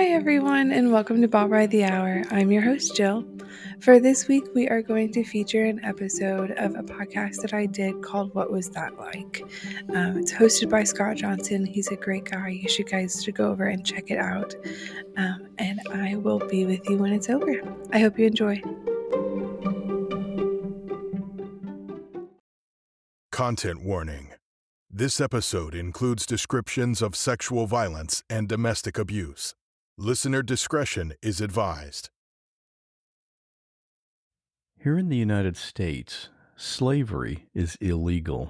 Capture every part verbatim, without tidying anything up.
Hi everyone, and welcome to Ball by the Hour. I'm your host, Jill. For this week, we are going to feature an episode of a podcast that I did called What Was That Like? Um, it's hosted by Scott Johnson. He's a great guy. You should guys should go over and check it out. Um, and I will be with you when it's over. I hope you enjoy. Content warning. This episode includes descriptions of sexual violence and domestic abuse. Listener discretion is advised. Here in the United States, slavery is illegal.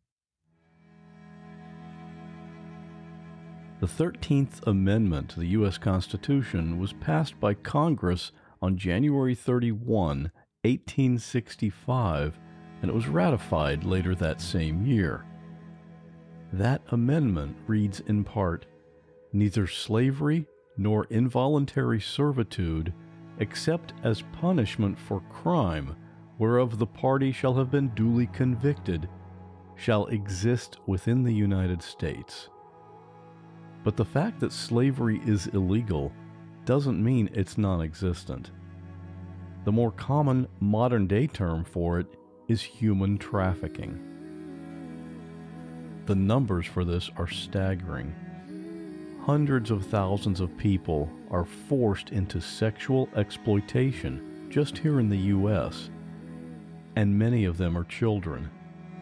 The thirteenth Amendment to the U S Constitution was passed by Congress on January thirty-first, eighteen sixty-five, and it was ratified later that same year. That amendment reads in part, "Neither slavery nor involuntary servitude, except as punishment for crime, whereof the party shall have been duly convicted, shall exist within the United States." But the fact that slavery is illegal doesn't mean it's non-existent. The more common modern-day term for it is human trafficking. The numbers for this are staggering. Hundreds of thousands of people are forced into sexual exploitation just here in the U S, and many of them are children.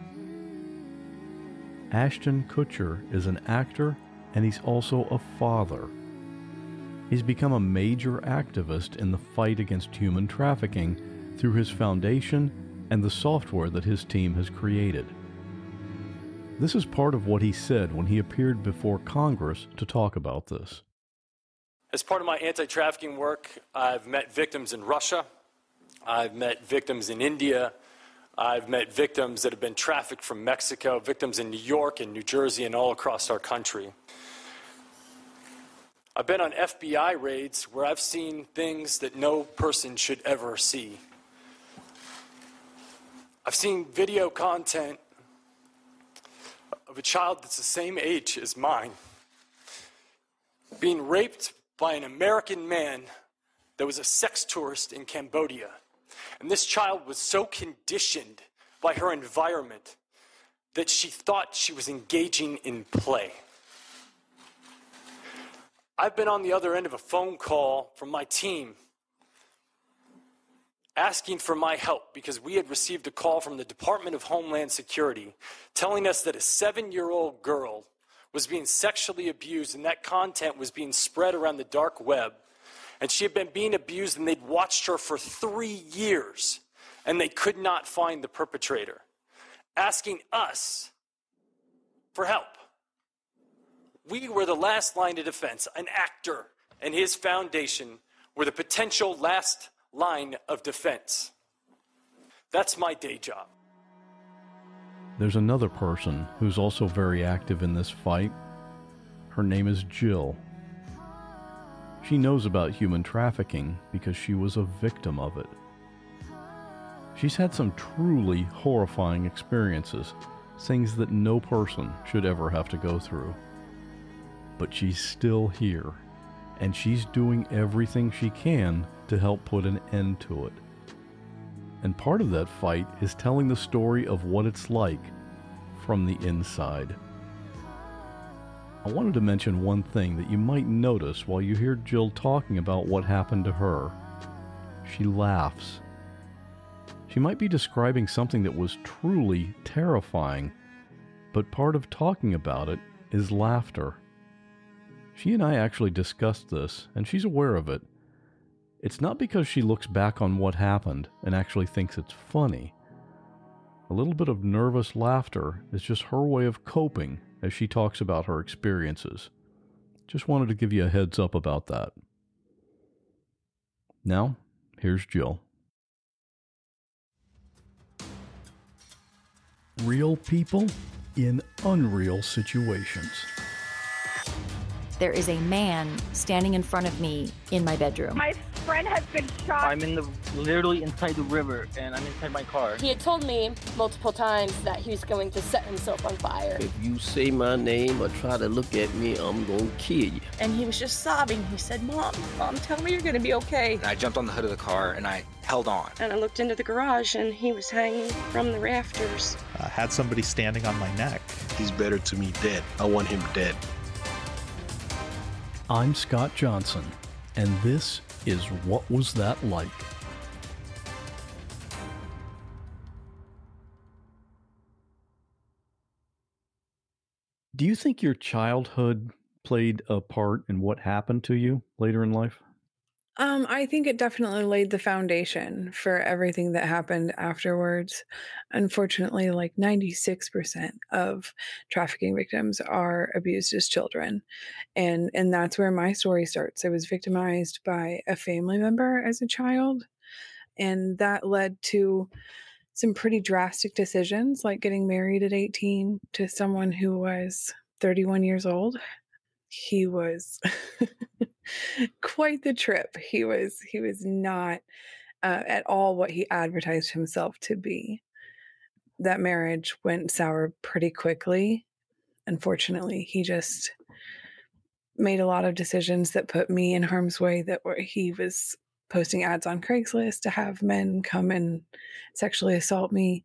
Ashton Kutcher is an actor, and he's also a father. He's become a major activist in the fight against human trafficking through his foundation and the software that his team has created. This is part of what he said when he appeared before Congress to talk about this. As part of my anti-trafficking work, I've met victims in Russia, I've met victims in India, I've met victims that have been trafficked from Mexico, victims in New York and New Jersey and all across our country. I've been on F B I raids where I've seen things that no person should ever see. I've seen video content of a child that's the same age as mine being raped by an American man that was a sex tourist in Cambodia. And this child was so conditioned by her environment that she thought she was engaging in play. I've been on the other end of a phone call from my team asking for my help because we had received a call from the Department of Homeland Security telling us that a seven-year-old girl was being sexually abused, and that content was being spread around the dark web. And she had been being abused, and they'd watched her for three years, and they could not find the perpetrator, asking us for help. We were the last line of defense. An actor and his foundation were the potential last line of defense. That's my day job. There's another person who's also very active in this fight. Her name is Jill. She knows about human trafficking because she was a victim of it. She's had some truly horrifying experiences, things that no person should ever have to go through. But she's still here, and she's doing everything she can to help put an end to it. And part of that fight is telling the story of what it's like from the inside. I wanted to mention one thing that you might notice while you hear Jill talking about what happened to her. She laughs. She might be describing something that was truly terrifying, but part of talking about it is laughter. She and I actually discussed this, and she's aware of it. It's not because she looks back on what happened and actually thinks it's funny. A little bit of nervous laughter is just her way of coping as she talks about her experiences. Just wanted to give you a heads up about that. Now, here's Jill. Real people in unreal situations. There is a man standing in front of me in my bedroom. My friend has been shot. I'm in the literally inside the river, and I'm inside my car. He had told me multiple times that he was going to set himself on fire. If you say my name or try to look at me, I'm gonna kill you. And he was just sobbing. He said, Mom, Mom, tell me you're gonna be okay. And I jumped on the hood of the car and I held on. And I looked into the garage and he was hanging from the rafters. I had somebody standing on my neck. He's better to me dead. I want him dead. I'm Scott Johnson, and this is What Was That Like? Do you think your childhood played a part in what happened to you later in life? Um, I think it definitely laid the foundation for everything that happened afterwards. Unfortunately, like ninety-six percent of trafficking victims are abused as children. And, and that's where my story starts. I was victimized by a family member as a child, and that led to some pretty drastic decisions, like getting married at eighteen to someone who was thirty-one years old. He was quite the trip. He was he was not uh, at all what he advertised himself to be. That marriage went sour pretty quickly. Unfortunately, he just made a lot of decisions that put me in harm's way, that were, he was posting ads on Craigslist to have men come and sexually assault me.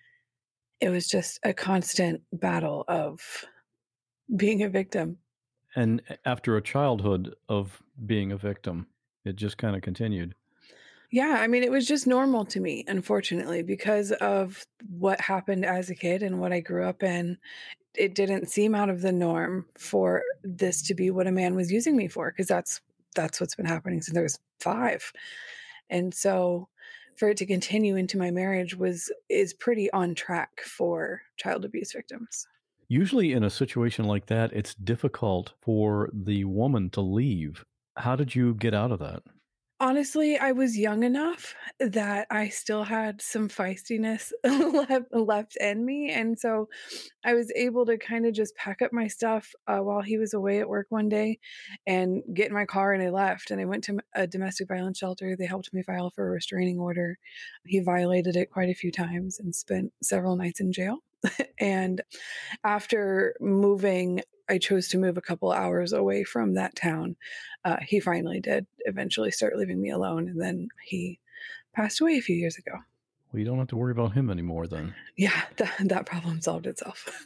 It was just a constant battle of being a victim. And after a childhood of being a victim, it just kind of continued. Yeah, I mean, it was just normal to me, unfortunately, because of what happened as a kid and what I grew up in. It didn't seem out of the norm for this to be what a man was using me for, because that's that's what's been happening since I was five. And so for it to continue into my marriage was is pretty on track for child abuse victims. Usually in a situation like that, it's difficult for the woman to leave. How did you get out of that? Honestly, I was young enough that I still had some feistiness left, left in me. And so I was able to kind of just pack up my stuff uh, while he was away at work one day and get in my car, and I left. And I went to a domestic violence shelter. They helped me file for a restraining order. He violated it quite a few times and spent several nights in jail. And after moving, I chose to move a couple hours away from that town. Uh, he finally did eventually start leaving me alone, and then he passed away a few years ago. Well, you don't have to worry about him anymore then. Yeah, that, that problem solved itself.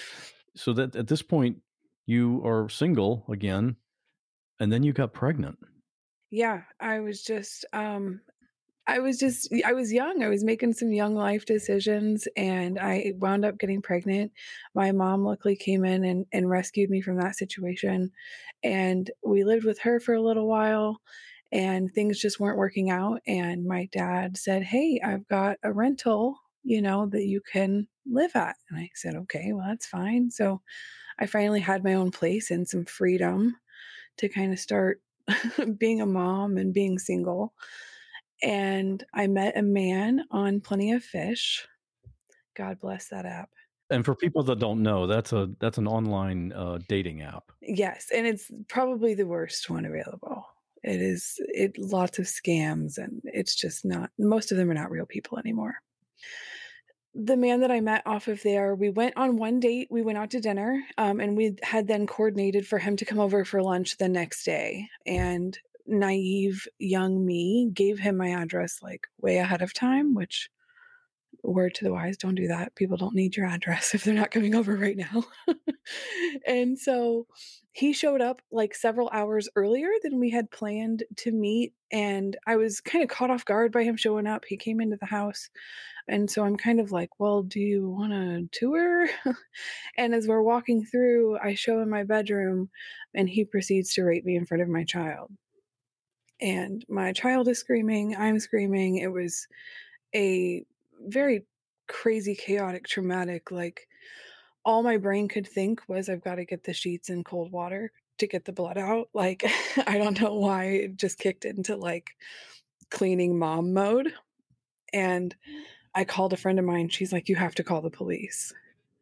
So that at this point, you are single again, and then you got pregnant. Yeah, I was just... Um, I was just, I was young. I was making some young life decisions, and I wound up getting pregnant. My mom luckily came in and, and rescued me from that situation. And we lived with her for a little while, and things just weren't working out. And my dad said, "Hey, I've got a rental, you know, that you can live at." And I said, "Okay, well, that's fine." So I finally had my own place and some freedom to kind of start being a mom and being single. And I met a man on Plenty of Fish. God bless that app. And for people that don't know, that's a that's an online uh, dating app. Yes, and it's probably the worst one available. It is it lots of scams, and it's just not. Most of them are not real people anymore. The man that I met off of there, we went on one date. We went out to dinner, um, and we had then coordinated for him to come over for lunch the next day. And naive young me gave him my address like way ahead of time, which, word to the wise, don't do that. People don't need your address if they're not coming over right now. And so he showed up like several hours earlier than we had planned to meet. And I was kind of caught off guard by him showing up. He came into the house. And so I'm kind of like, well, do you want a tour? And as we're walking through, I show him my bedroom, and he proceeds to rape me in front of my child. And my child is screaming, I'm screaming. It was a very crazy, chaotic, traumatic, like all my brain could think was, I've got to get the sheets in cold water to get the blood out. Like, I don't know why it just kicked into like cleaning mom mode. And I called a friend of mine. She's like, you have to call the police.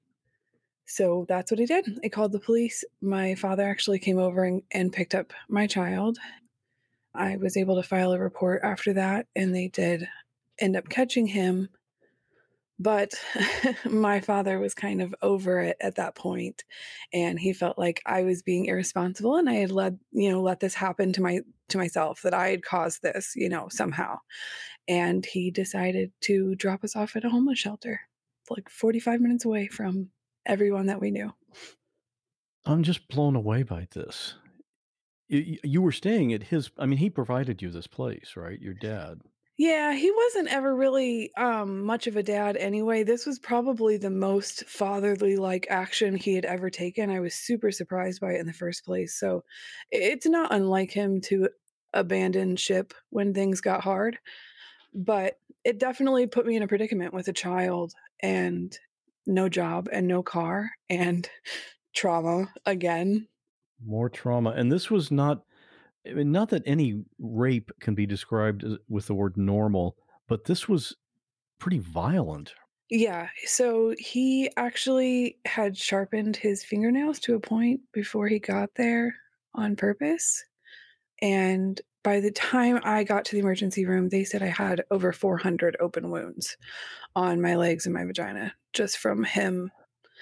So that's what I did. I called the police. My father actually came over and, and picked up my child. I was able to file a report after that, and they did end up catching him. But my father was kind of over it at that point, and he felt like I was being irresponsible and I had let, you know, let this happen to my to myself, that I had caused this, you know, somehow. And he decided to drop us off at a homeless shelter, like forty-five minutes away from everyone that we knew. I'm just blown away by this. You, you were staying at his, I mean, he provided you this place, right? Your dad. Yeah, he wasn't ever really um, much of a dad anyway. This was probably the most fatherly-like action he had ever taken. I was super surprised by it in the first place. So it's not unlike him to abandon ship when things got hard. But it definitely put me in a predicament with a child and no job and no car and trauma again. More trauma. And this was not, I mean, not that any rape can be described with the word normal, but this was pretty violent. Yeah. So he actually had sharpened his fingernails to a point before he got there on purpose. And by the time I got to the emergency room, they said I had over four hundred open wounds on my legs and my vagina just from him.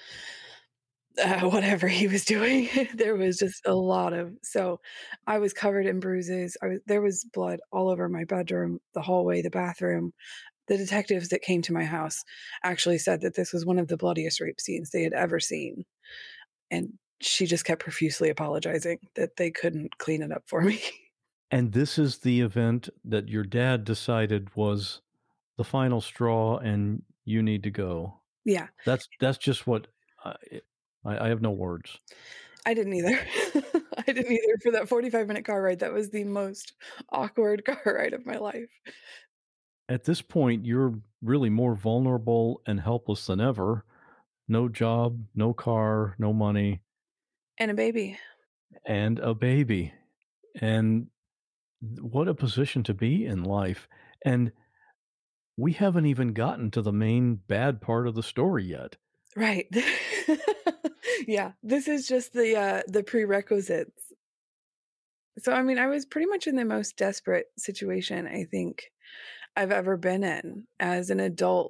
Uh, whatever he was doing, there was just a lot of, so I was covered in bruises. I was, there was blood all over my bedroom, the hallway, the bathroom. The detectives that came to my house actually said that this was one of the bloodiest rape scenes they had ever seen. And she just kept profusely apologizing that they couldn't clean it up for me. And this is the event that your dad decided was the final straw and you need to go. Yeah. That's, that's just what I, I, I have no words. I didn't either. I didn't either for that forty-five minute car ride. That was the most awkward car ride of my life. At this point, you're really more vulnerable and helpless than ever. No job, no car, no money. And a baby. And a baby. And what a position to be in life. And we haven't even gotten to the main bad part of the story yet. Right. Yeah, this is just the uh, the prerequisites. So, I mean, I was pretty much in the most desperate situation I think I've ever been in as an adult,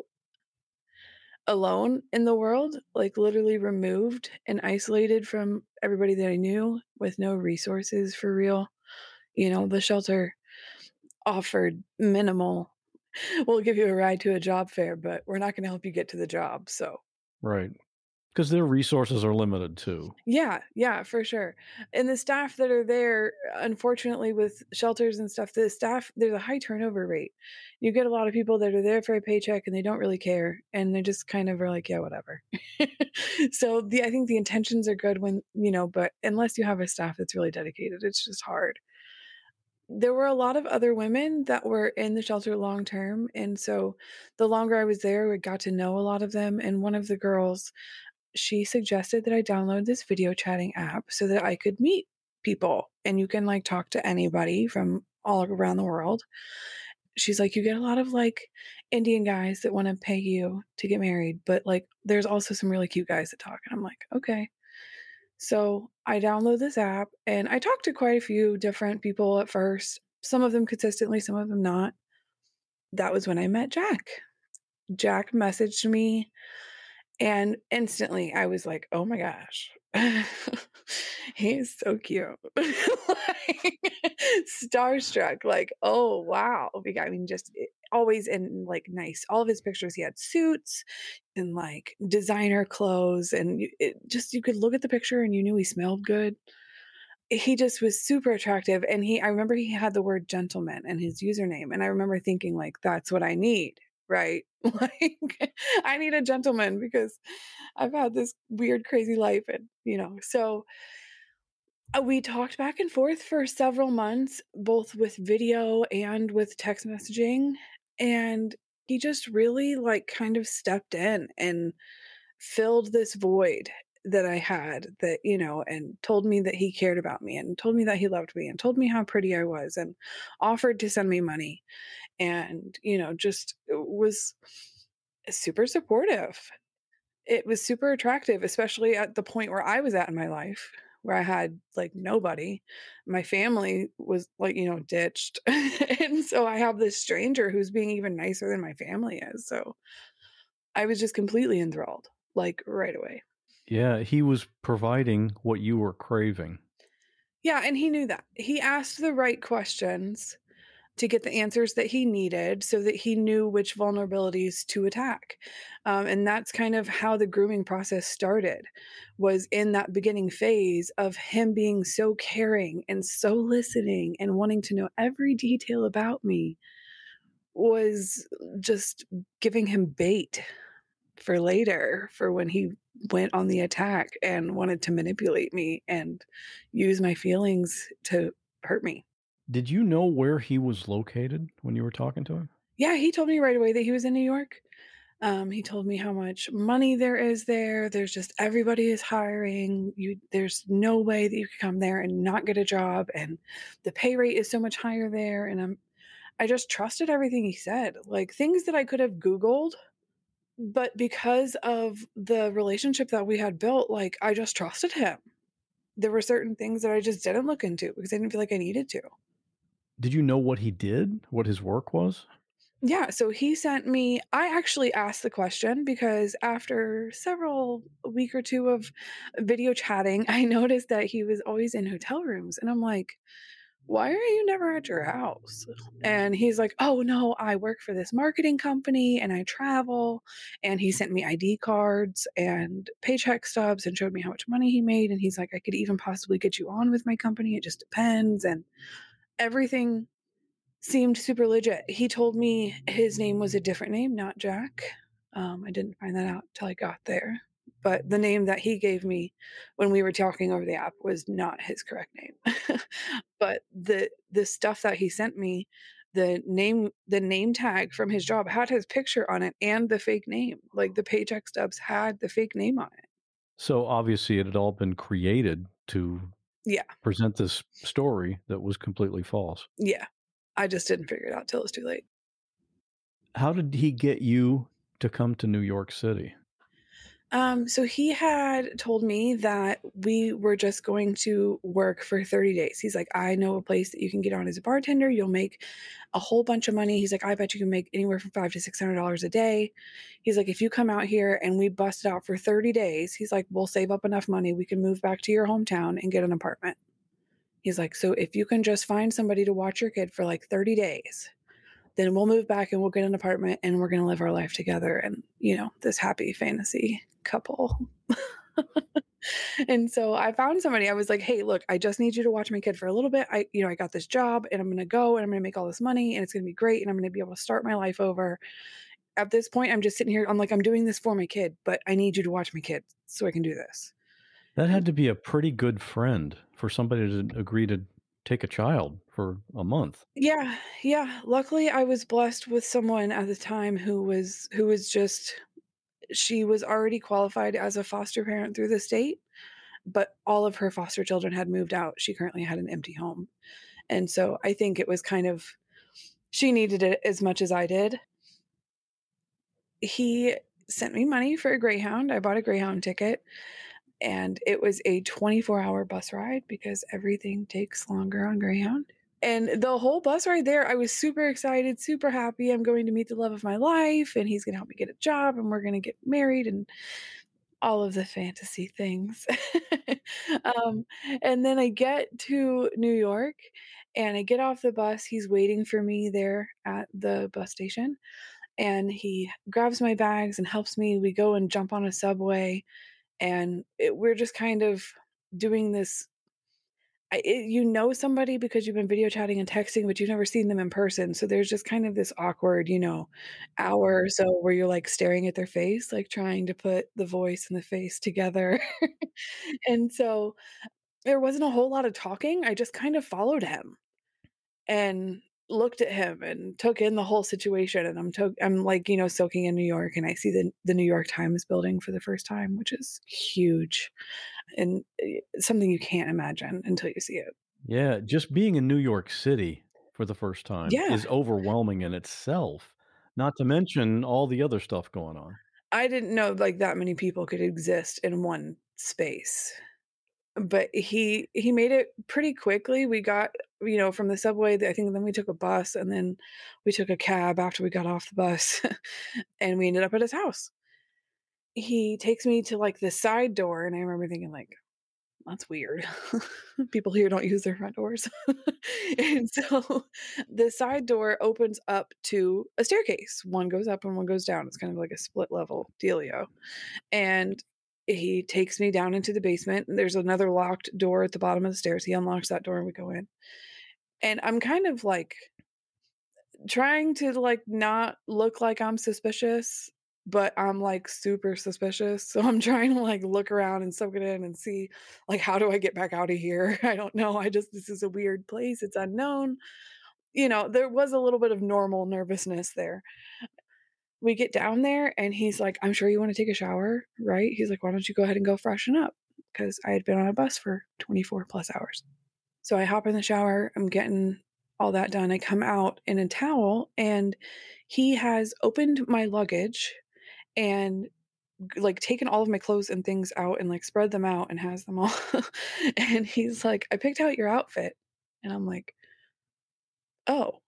alone in the world, like literally removed and isolated from everybody that I knew with no resources for real. You know, the shelter offered minimal, we'll give you a ride to a job fair, but we're not going to help you get to the job. So, right. Because their resources are limited too. Yeah, yeah, for sure. And the staff that are there, unfortunately, with shelters and stuff, the staff, there's a high turnover rate. You get a lot of people that are there for a paycheck and they don't really care. And they just kind of are like, yeah, whatever. So the I think the intentions are good when, you know, but unless you have a staff that's really dedicated, it's just hard. There were a lot of other women that were in the shelter long term. And so the longer I was there, I got to know a lot of them. And one of the girls, she suggested that I download this video chatting app so that I could meet people and you can like talk to anybody from all around the world. She's like, you get a lot of like Indian guys that want to pay you to get married, but like there's also some really cute guys that talk. And I'm like, okay. So I download this app and I talked to quite a few different people at first, some of them consistently, some of them not. That was when I met Jack. Jack messaged me. And instantly I was like, oh my gosh, he is so cute. Like, starstruck, like, oh, wow. I mean, just always in like nice, all of his pictures, he had suits and like designer clothes. And it just, you could look at the picture and you knew he smelled good. He just was super attractive. And he, I remember he had the word gentleman in his username. And I remember thinking like, that's what I need. Right. Like I need a gentleman because I've had this weird, crazy life. And, you know, so uh, we talked back and forth for several months, both with video and with text messaging. And he just really like kind of stepped in and filled this void that I had that, you know, and told me that he cared about me and told me that he loved me and told me how pretty I was and offered to send me money and, you know, just was super supportive. It was super attractive, especially at the point where I was at in my life where I had like nobody. My family was like, you know, ditched. And so I have this stranger who's being even nicer than my family is. So I was just completely enthralled, like right away. Yeah, he was providing what you were craving. Yeah, and he knew that. He asked the right questions to get the answers that he needed so that he knew which vulnerabilities to attack. Um, and that's kind of how the grooming process started, was in that beginning phase of him being so caring and so listening and wanting to know every detail about me, was just giving him bait for later, for when he went on the attack and wanted to manipulate me and use my feelings to hurt me. Did you know where he was located when you were talking to him? Yeah, he told me right away that he was in New York. Um, he told me how much money there is there. There's just everybody is hiring. You, there's no way that you could come there and not get a job, and the pay rate is so much higher there. And I'm, I just trusted everything he said, like things that I could have Googled, but because of the relationship that we had built, like I just trusted him. There were certain things that I just didn't look into because I didn't feel like I needed to. Did you know what he did? What his work was? Yeah, so he sent me, I actually asked the question because after several, a week or two of video chatting, I noticed that he was always in hotel rooms. And I'm like, why are you never at your house? And he's like, oh no, I work for this marketing company and I travel. And he sent me I D cards and paycheck stubs and showed me how much money he made. And he's like, I could even possibly get you on with my company. It just depends. And everything seemed super legit. He told me his name was a different name, not Jack. Um, I didn't find that out till I got there. But the name that he gave me when we were talking over the app was not his correct name. But the the stuff that he sent me, the name the name tag from his job had his picture on it and the fake name. Like the paycheck stubs had the fake name on it. So obviously it had all been created to yeah. present this story that was completely false. Yeah. I just didn't figure it out till it was too late. How did he get you to come to New York City? Um, so he had told me that we were just going to work for thirty days. He's like, I know a place that you can get on as a bartender. You'll make a whole bunch of money. He's like, I bet you can make anywhere from five to six hundred dollars a day. He's like, if you come out here and we bust it out for thirty days, he's like, we'll save up enough money. We can move back to your hometown and get an apartment. He's like, so if you can just find somebody to watch your kid for like thirty days, then we'll move back and we'll get an apartment and we're going to live our life together. And, you know, this happy fantasy couple. And so I found somebody. I was like, hey, look, I just need you to watch my kid for a little bit. I, you know, I got this job and I'm going to go and I'm going to make all this money and it's going to be great. And I'm going to be able to start my life over. At this point, I'm just sitting here. I'm like, I'm doing this for my kid, but I need you to watch my kid so I can do this. That had to be a pretty good friend for somebody to agree to take a child for a month. Yeah, yeah. Luckily, I was blessed with someone at the time who was who was just, she was already qualified as a foster parent through the state, but all of her foster children had moved out. She currently had an empty home. And so I think it was kind of, she needed it as much as I did. He sent me money for a Greyhound. I bought a Greyhound ticket. And it was a twenty-four hour bus ride because everything takes longer on Greyhound. And the whole bus ride there, I was super excited, super happy. I'm going to meet the love of my life and he's going to help me get a job and we're going to get married and all of the fantasy things. um, and then I get to New York and I get off the bus. He's waiting for me there at the bus station and he grabs my bags and helps me. We go and jump on a subway. And it, we're just kind of doing this. I, it, you know somebody because you've been video chatting and texting, but you've never seen them in person. So there's just kind of this awkward, you know, hour or so where you're like staring at their face, like trying to put the voice and the face together. And so there wasn't a whole lot of talking. I just kind of followed him and looked at him and took in the whole situation. And I'm to- I'm like, you know, soaking in New York and I see the, the New York Times building for the first time, which is huge and something you can't imagine until you see it. Yeah. Just being in New York City for the first time yeah. is overwhelming in itself, not to mention all the other stuff going on. I didn't know like that many people could exist in one space. but he he made it pretty quickly. We got, you know, from the subway, I think then we took a bus, and then we took a cab after we got off the bus, and we ended up at his house. He takes me to, like, the side door, and I remember thinking, like, "That's weird. People here don't use their front doors." And so the side door opens up to a staircase. One goes up and one goes down. It's kind of like a split level dealio. And he takes me down into the basement, and there's another locked door at the bottom of the stairs. He unlocks that door and we go in. And I'm kind of like trying to like not look like I'm suspicious, but I'm like super suspicious. So I'm trying to like look around and soak it in and see like, how do I get back out of here? I don't know. I just, this is a weird place. It's unknown. You know, there was a little bit of normal nervousness there. We get down there and he's like, "I'm sure you want to take a shower, right?" He's like, "Why don't you go ahead and go freshen up?" Because I had been on a bus for twenty-four plus hours. So I hop in the shower. I'm getting all that done. I come out in a towel and he has opened my luggage and like taken all of my clothes and things out and like spread them out and has them all. And he's like, "I picked out your outfit." And I'm like, "Oh,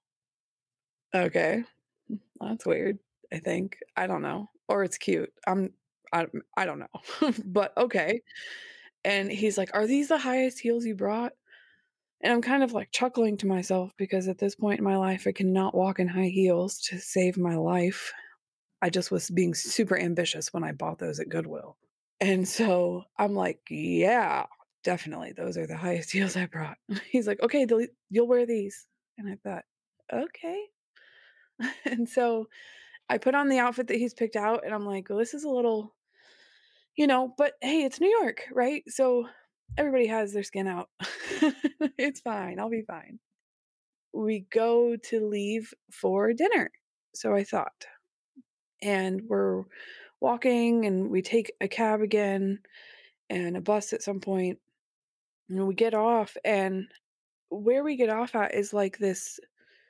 okay. That's weird. I think. I don't know. Or it's cute. I'm I I don't know." But okay. And he's like, "Are these the highest heels you brought?" And I'm kind of like chuckling to myself because at this point in my life, I cannot walk in high heels to save my life. I just was being super ambitious when I bought those at Goodwill. And so I'm like, "Yeah, definitely. Those are the highest heels I brought." He's like, "Okay, you'll wear these." And I thought, okay. And so I put on the outfit that he's picked out and I'm like, "Well, this is a little, you know, but hey, it's New York, right? So everybody has their skin out." It's fine. I'll be fine. We go to leave for dinner. So I thought, and we're walking and we take a cab again and a bus at some point, and we get off, and where we get off at is like this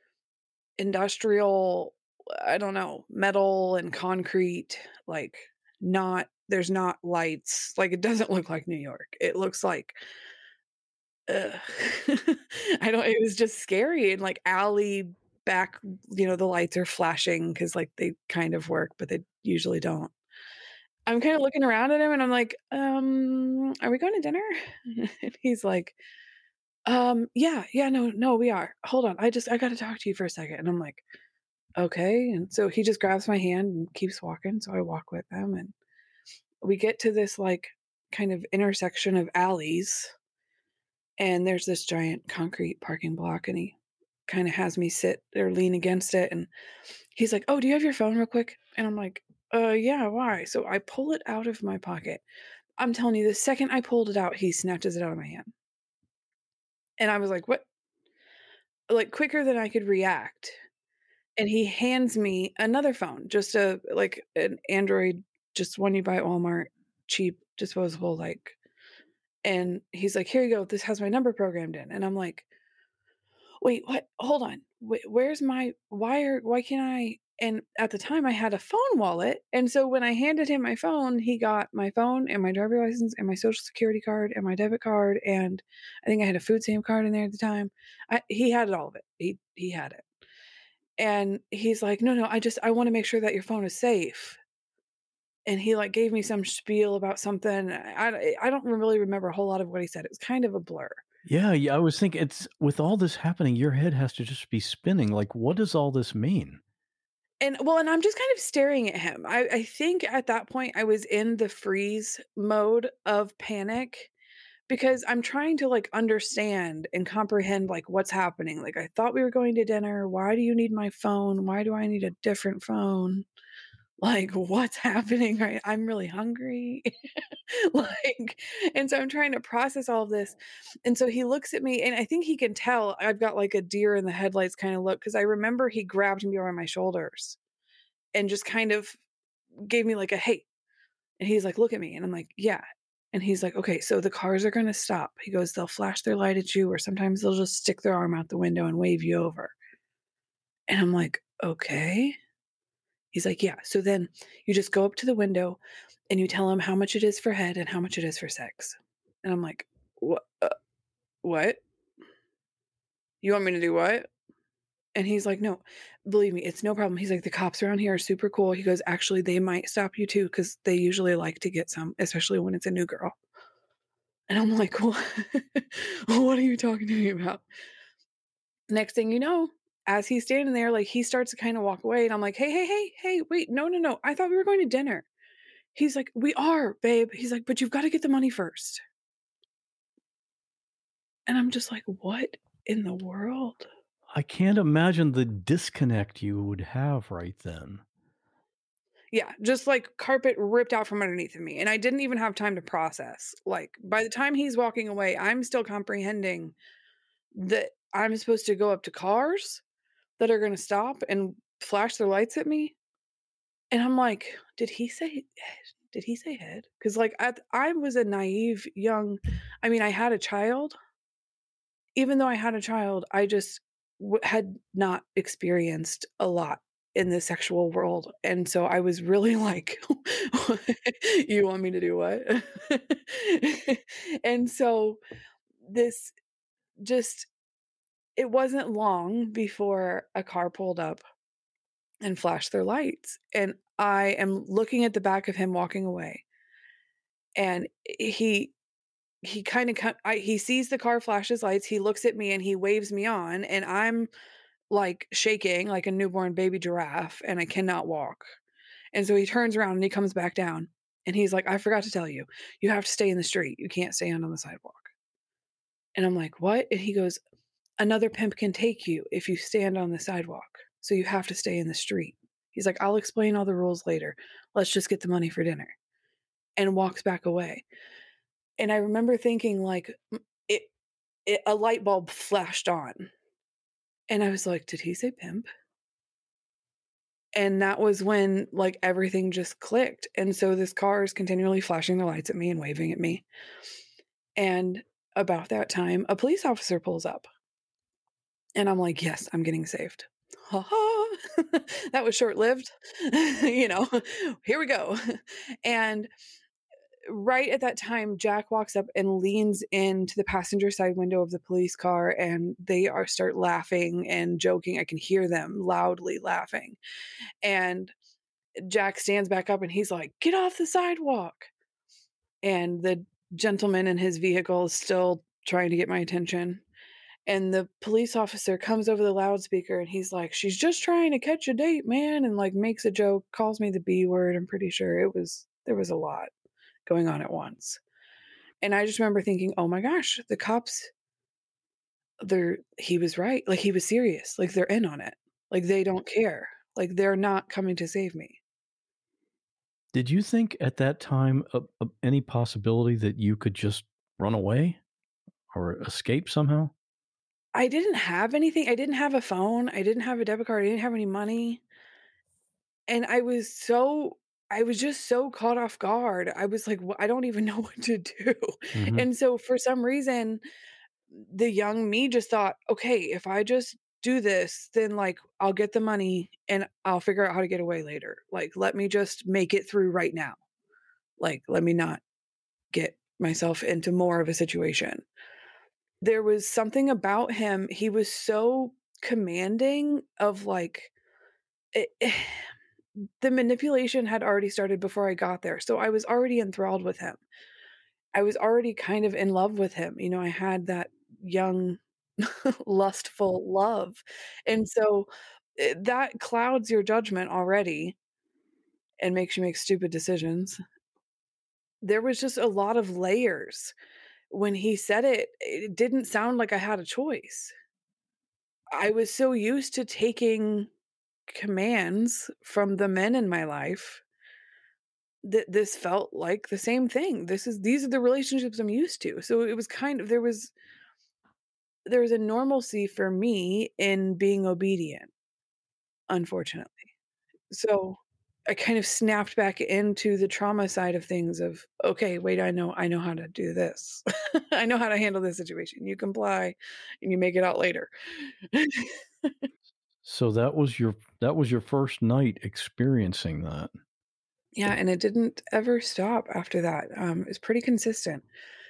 industrial, I don't know, metal and concrete, like not, there's not lights. Like it doesn't look like New York. It looks like, ugh. I don't, it was just scary and like alley back, you know, the lights are flashing because like they kind of work, but they usually don't. I'm kind of looking around at him and I'm like, um, "Are we going to dinner?" And he's like, um, yeah, yeah, no, no, we are. Hold on. I just, I got to talk to you for a second. And I'm like, okay. And so he just grabs my hand and keeps walking. So I walk with him and we get to this like kind of intersection of alleys. And there's this giant concrete parking block and he kind of has me sit or lean against it. And he's like, "Oh, do you have your phone real quick?" And I'm like, uh, "Yeah, why?" So I pull it out of my pocket. I'm telling you, the second I pulled it out, he snatches it out of my hand. And I was like, "What?" Like quicker than I could react. And he hands me another phone, just a like an Android, just one you buy at Walmart, cheap, disposable, like. And he's like, "Here you go. This has my number programmed in." And I'm like, "Wait, what? Hold on. Wait, where's my wire? Why can't I?" And at the time, I had a phone wallet. And so when I handed him my phone, he got my phone and my driver's license and my social security card and my debit card. And I think I had a food stamp card in there at the time. I, he had it, all of it. He he had it. And he's like, "No, no, I just, I want to make sure that your phone is safe." And he like gave me some spiel about something. I, I don't really remember a whole lot of what he said. It was kind of a blur. Yeah, yeah. I was thinking, it's with all this happening, your head has to just be spinning. Like, what does all this mean? And well, and I'm just kind of staring at him. I, I think at that point I was in the freeze mode of panic because I'm trying to like understand and comprehend like what's happening. Like I thought we were going to dinner. Why do you need my phone? Why do I need a different phone? Like what's happening? Right? I'm really hungry. Like, and so I'm trying to process all of this. And so he looks at me and I think he can tell I've got like a deer in the headlights kind of look. Cause I remember he grabbed me around my shoulders and just kind of gave me like a, "Hey," and he's like, "Look at me." And I'm like, "Yeah." And he's like, "Okay, so the cars are going to stop." He goes, "They'll flash their light at you, or sometimes they'll just stick their arm out the window and wave you over." And I'm like, "Okay." He's like, "Yeah. So then you just go up to the window and you tell him how much it is for head and how much it is for sex." And I'm like, what? Uh, what? You want me to do what? And he's like, no, believe me, it's no problem. He's like, the cops around here are super cool. He goes, actually, they might stop you too, because they usually like to get some, especially when it's a new girl. And I'm like, what? What are you talking to me about? Next thing you know, as he's standing there, like he starts to kind of walk away. And I'm like, hey, hey, hey, hey, wait, no, no, no. I thought we were going to dinner. He's like, we are, babe. He's like, but you've got to get the money first. And I'm just like, what in the world? I can't imagine the disconnect you would have right then. Yeah, just like carpet ripped out from underneath of me. And I didn't even have time to process. Like by the time he's walking away, I'm still comprehending that I'm supposed to go up to cars that are going to stop and flash their lights at me. And I'm like, did he say, did he say head? Because like I, I was a naive young, I mean, I had a child. Even though I had a child, I just w- had not experienced a lot in the sexual world. And so I was really like, you want me to do what? And so this just, it wasn't long before a car pulled up and flashed their lights. And I am looking at the back of him walking away. And he, he kind of, he sees the car flash his lights. He looks at me and he waves me on. And I'm like shaking like a newborn baby giraffe and I cannot walk. And so he turns around and he comes back down and he's like, I forgot to tell you, you have to stay in the street. You can't stand on the sidewalk. And I'm like, what? And he goes, another pimp can take you if you stand on the sidewalk. So you have to stay in the street. He's like, I'll explain all the rules later. Let's just get the money for dinner. And walks back away. And I remember thinking like it, it a light bulb flashed on. And I was like, did he say pimp? And that was when like everything just clicked. And so this car is continually flashing their lights at me and waving at me. And about that time, a police officer pulls up. And I'm like, yes, I'm getting saved. Ha ha. That was short-lived. You know, here we go. And right at that time, Jack walks up and leans into the passenger side window of the police car, and they are start laughing and joking. I can hear them loudly laughing. And Jack stands back up and he's like, get off the sidewalk. And the gentleman in his vehicle is still trying to get my attention. And the police officer comes over the loudspeaker and he's like, she's just trying to catch a date, man. And like makes a joke, calls me the B word. I'm pretty sure it was, there was a lot going on at once. And I just remember thinking, oh my gosh, the cops, they're, he was right. Like he was serious. Like they're in on it. Like they don't care. Like they're not coming to save me. Did you think at that time of, of any possibility that you could just run away or escape somehow? I didn't have anything. I didn't have a phone. I didn't have a debit card. I didn't have any money. And I was so, I was just so caught off guard. I was like, well, I don't even know what to do. Mm-hmm. And so for some reason, the young me just thought, okay, if I just do this, then like I'll get the money and I'll figure out how to get away later. Like, let me just make it through right now. Like, let me not get myself into more of a situation. There was something about him. He was so commanding of like, it, the manipulation had already started before I got there. So I was already enthralled with him. I was already kind of in love with him. You know, I had that young, lustful love. And so it, that clouds your judgment already and makes you make stupid decisions. There was just a lot of layers. When he said it, it didn't sound like I had a choice. I was so used to taking commands from the men in my life that this felt like the same thing. This is, these are the relationships I'm used to. So it was kind of, there was, there was a normalcy for me in being obedient, unfortunately. So I kind of snapped back into the trauma side of things of, okay, wait, I know, I know how to do this. I know how to handle this situation. You comply and you make it out later. So that was your, that was your first night experiencing that. Yeah. And it didn't ever stop after that. Um, it was pretty consistent.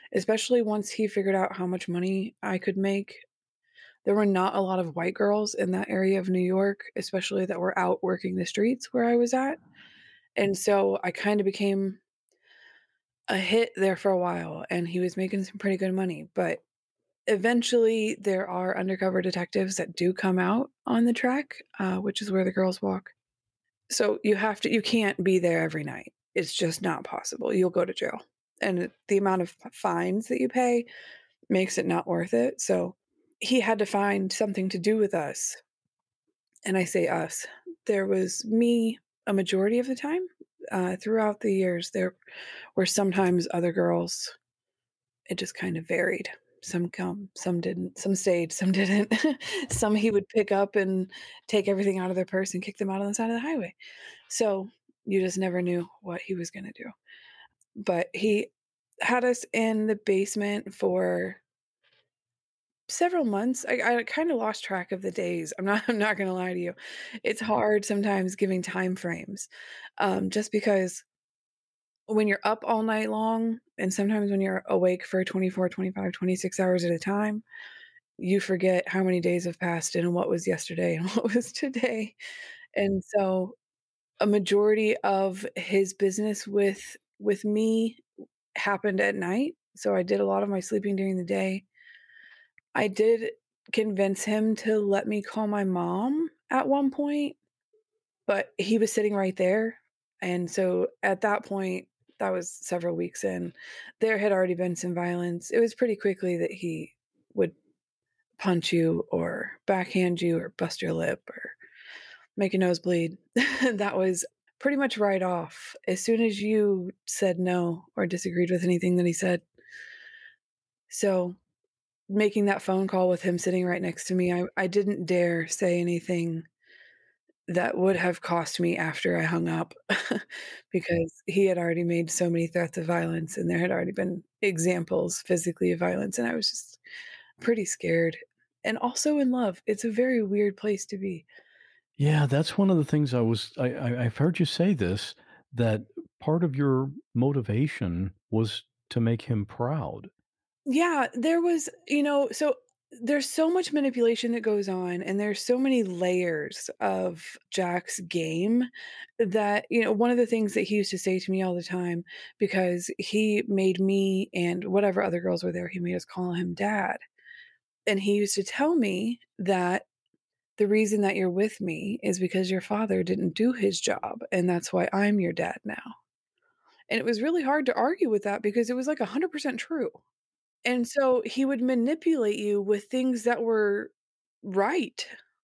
especially once he figured out how much money I could make. There were not a lot of white girls in that area of New York, especially that were out working the streets where I was at, and so I kinda became a hit there for a while, and he was making some pretty good money, but eventually, there are undercover detectives that do come out on the track, uh, which is where the girls walk. So you have to you can't be there every night. It's just not possible. You'll go to jail, and the amount of f fines that you pay makes it not worth it, so he had to find something to do with us. And I say us. There was me a majority of the time. Uh, throughout the years, there were sometimes other girls. It just kind of varied. Some come, some didn't. Some stayed, some didn't. Some he would pick up and take everything out of their purse and kick them out on the side of the highway. So, you just never knew what he was gonna do. But he had us in the basement for several months. I I kinda lost track of the days. I'm not I'm not gonna lie to you. It's hard sometimes giving time frames, um, just because when you're up all night long, and sometimes when you're awake for twenty-four, twenty-five, twenty-six hours at a time, you forget how many days have passed and what was yesterday and what was today. And so, a majority of his business with with me happened at night, so I did a lot of my sleeping during the day. I did convince him to let me call my mom at one point, but he was sitting right there, and so at that point, that was several weeks in, there had already been some violence. It was pretty quickly that he would punch you or backhand you or bust your lip or make your nose bleed. That was pretty much right off. As soon as you said no or disagreed with anything that he said. So, making that phone call with him sitting right next to me, I I didn't dare say anything that would have cost me after I hung up because he had already made so many threats of violence, and there had already been examples physically of violence, and I was just pretty scared, and also in love. It's a very weird place to be. Yeah, that's one of the things I was I I I've heard you say this, that part of your motivation was to make him proud. Yeah, there was you know, so there's so much manipulation that goes on, and there's so many layers of Jack's game that you know, one of the things that he used to say to me all the time, because he made me and whatever other girls were there, he made us call him dad. And he used to tell me that, "The reason that you're with me is because your father didn't do his job, and that's why I'm your dad now." And it was really hard to argue with that because it was, like, a hundred percent true. And so he would manipulate you with things that were right.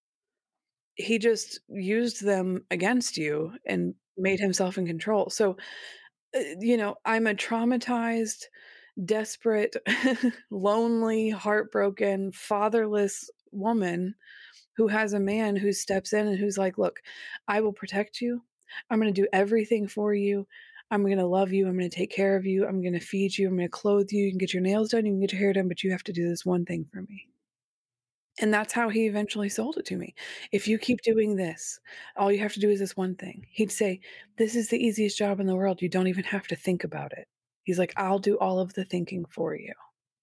He just used them against you and made himself in control. So, uh, you know, I'm a traumatized, desperate, lonely, heartbroken, fatherless woman who has a man who steps in and who's like, "Look, I will protect you. I'm gonna do everything for you. I'm gonna love you. I'm gonna take care of you. I'm gonna feed you. I'm gonna clothe you. You can get your nails done. You can get your hair done, but you have to do this one thing for me." And that's how he eventually sold it to me. "If you keep doing this, all you have to do is this one thing." He'd say, "This is the easiest job in the world. You don't even have to think about it." He's like, "I'll do all of the thinking for you."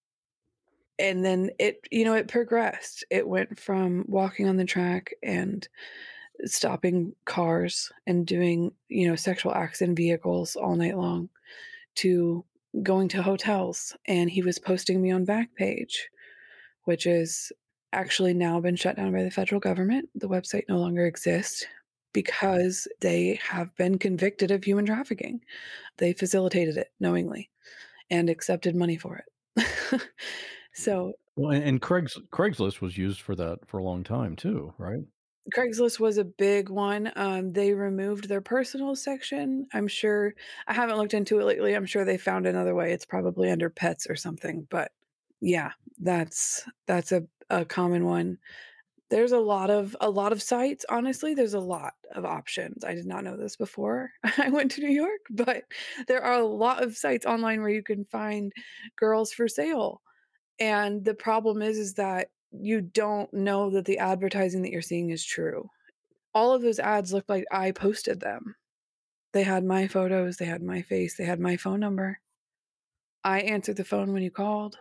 And then it you know, it progressed. It went from walking on the track and stopping cars and doing, you know, sexual acts in vehicles all night long to going to hotels, and he was posting me on Backpage, which is actually now been shut down by the federal government. The website no longer exists because they have been convicted of human trafficking. They facilitated it knowingly and accepted money for it. So Well, and and Craigs Craigslist was used for that for a long time too, right? Craigslist was a big one. Um, they removed their personal section. I'm sure I haven't looked into it lately. I'm sure they found another way. It's probably under pets or something, but yeah, that's that's a a common one. There's a lot of a lot of sites, honestly, there's a lot of options. I did not know this before I went to New York, but there are a lot of sites online where you can find girls for sale. And the problem is is that you don't know that the advertising that you're seeing is true. All of those ads look like I posted them. They had my photos, they had my face, they had my phone number. I answered the phone when you called.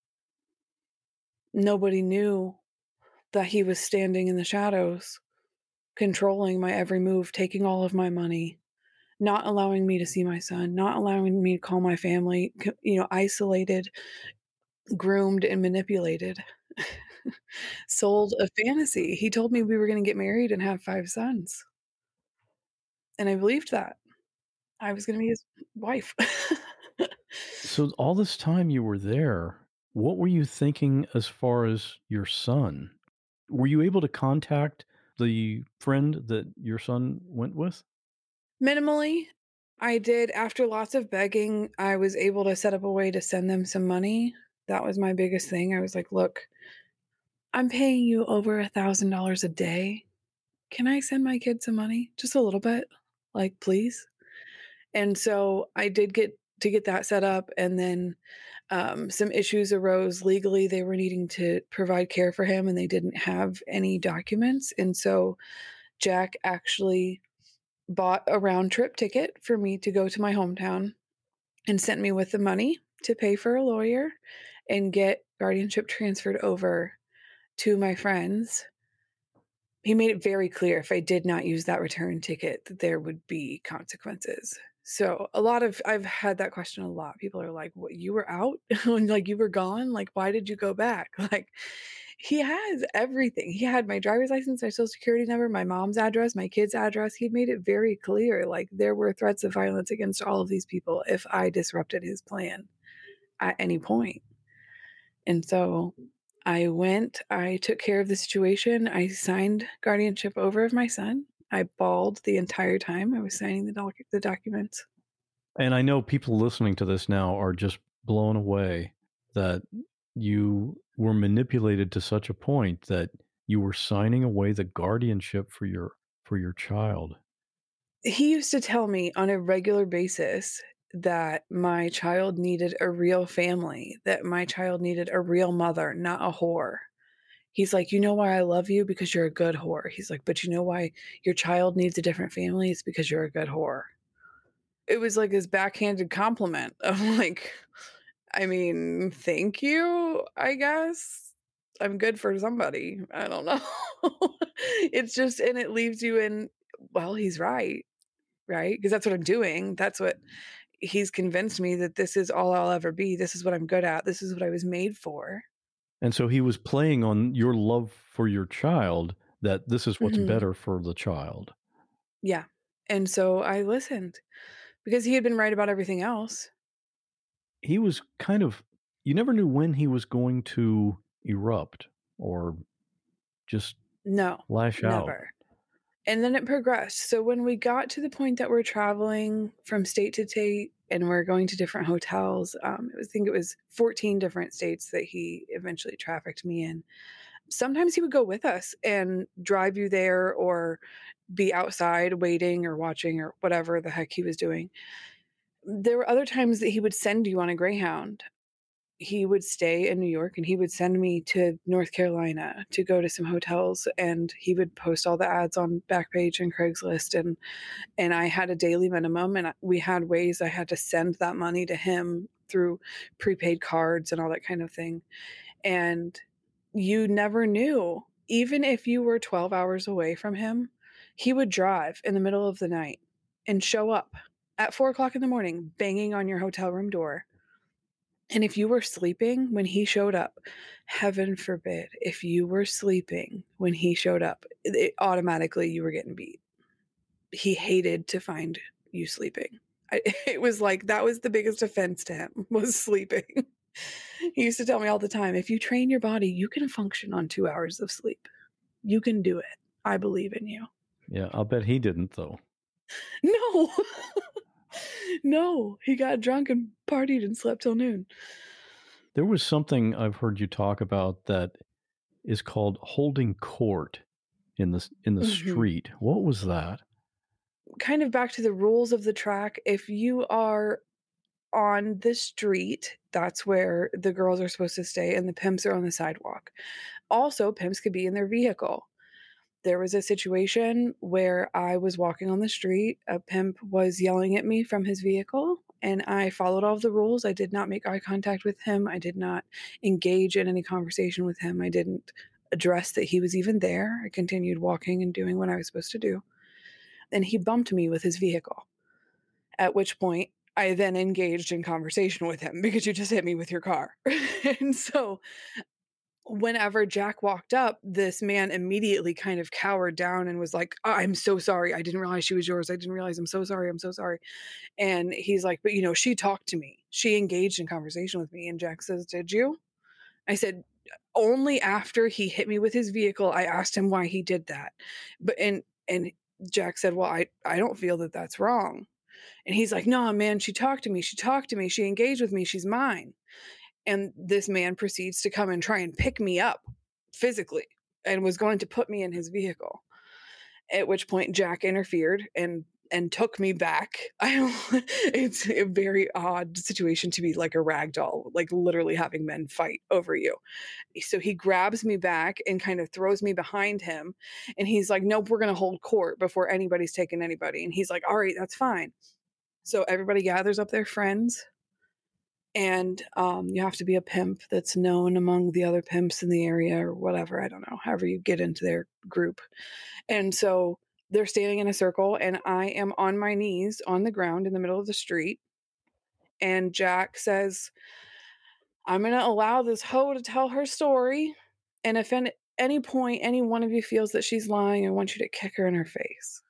Nobody knew that he was standing in the shadows, controlling my every move, taking all of my money, not allowing me to see my son, not allowing me to call my family, you know, isolated, groomed, and manipulated. Sold a fantasy. He told me we were going to get married and have five sons. And I believed that. I was going to be his wife. So all this time you were there, what were you thinking as far as your son? Were you able to contact the friend that your son went with? Minimally. I did. After lots of begging, I was able to set up a way to send them some money. That was my biggest thing. I was like, look, I'm paying you over a thousand dollars a day. Can I send my kid some money? Just a little bit. Like, please. And so I did get to get that set up. And then um, some issues arose legally. They were needing to provide care for him and they didn't have any documents. And so Jack actually bought a round trip ticket for me to go to my hometown and sent me with the money to pay for a lawyer and get guardianship transferred over to my friends. He made it very clear if I did not use that return ticket that there would be consequences. So a lot of, I've had that question a lot. People are like, what, you were out? Like you were gone? Like, why did you go back? Like he has everything. He had my driver's license, my social security number, my mom's address, my kid's address. He made it very clear. Like there were threats of violence against all of these people if I disrupted his plan at any point. And so I went, I took care of the situation. I signed guardianship over of my son. I bawled the entire time I was signing the, doc- the documents. And I know people listening to this now are just blown away that you were manipulated to such a point that you were signing away the guardianship for your for your child. He used to tell me on a regular basis that my child needed a real family, that my child needed a real mother, not a whore. He's like, you know why I love you? Because you're a good whore. He's like, but you know why your child needs a different family? It's because you're a good whore. It was like this backhanded compliment of like, I mean, thank you, I guess. I'm good for somebody. I don't know. It's just, and it leaves you in, well, he's right, right? Because that's what I'm doing. That's what he's convinced me that this is all I'll ever be. This is what I'm good at. This is what I was made for. And so he was playing on your love for your child, that this is what's mm-hmm. better for the child. Yeah. And so I listened because he had been right about everything else. He was kind of, you never knew when he was going to erupt or just no, lash never. out. And then it progressed. So when we got to the point that we're traveling from state to state and we're going to different hotels, um, I think it was fourteen different states that he eventually trafficked me in. Sometimes he would go with us and drive you there or be outside waiting or watching or whatever the heck he was doing. There were other times that he would send you on a Greyhound. He would stay in New York and he would send me to North Carolina to go to some hotels, and he would post all the ads on Backpage and Craigslist. And, and I had a daily minimum, and we had ways I had to send that money to him through prepaid cards and all that kind of thing. And you never knew, even if you were twelve hours away from him, he would drive in the middle of the night and show up at four o'clock in the morning, banging on your hotel room door. And if you were sleeping when he showed up, heaven forbid, if you were sleeping when he showed up, it, automatically you were getting beat. He hated to find you sleeping. I, it was like, that was the biggest offense to him, was sleeping. He used to tell me all the time, if you train your body, you can function on two hours of sleep. You can do it. I believe in you. Yeah, I'll bet he didn't, though. No. No, he got drunk and partied and slept till noon. There was something I've heard you talk about that is called holding court in the in the mm-hmm. street. What was that? Kind of back to the rules of the track. If you are on the street, that's where the girls are supposed to stay, and the pimps are on the sidewalk. Also, pimps could be in their vehicle. There was a situation where I was walking on the street. A pimp was yelling at me from his vehicle, and I followed all of the rules. I did not make eye contact with him. I did not engage in any conversation with him. I didn't address that he was even there. I continued walking and doing what I was supposed to do. And he bumped me with his vehicle, at which point I then engaged in conversation with him because you just hit me with your car. And so whenever Jack walked up, this man immediately kind of cowered down and was like, oh, I'm so sorry. I didn't realize she was yours. I didn't realize. I'm so sorry. I'm so sorry. And he's like, but you know, she talked to me. She engaged in conversation with me. And Jack says, did you? I said, only after he hit me with his vehicle, I asked him why he did that. But, and, and Jack said, well, I, I don't feel that that's wrong. And he's like, no, man, she talked to me. She talked to me. She engaged with me. She's mine. And this man proceeds to come and try and pick me up physically and was going to put me in his vehicle. At which point Jack interfered and and took me back. I don't, it's a very odd situation to be like a rag doll, like literally having men fight over you. So he grabs me back and kind of throws me behind him. And he's like, nope, we're going to hold court before anybody's taking anybody. And he's like, all right, that's fine. So everybody gathers up their friends. And um, you have to be a pimp that's known among the other pimps in the area or whatever. I don't know, however you get into their group. And so they're standing in a circle and I am on my knees on the ground in the middle of the street. And Jack says, I'm going to allow this hoe to tell her story. And if at any point any one of you feels that she's lying, I want you to kick her in her face.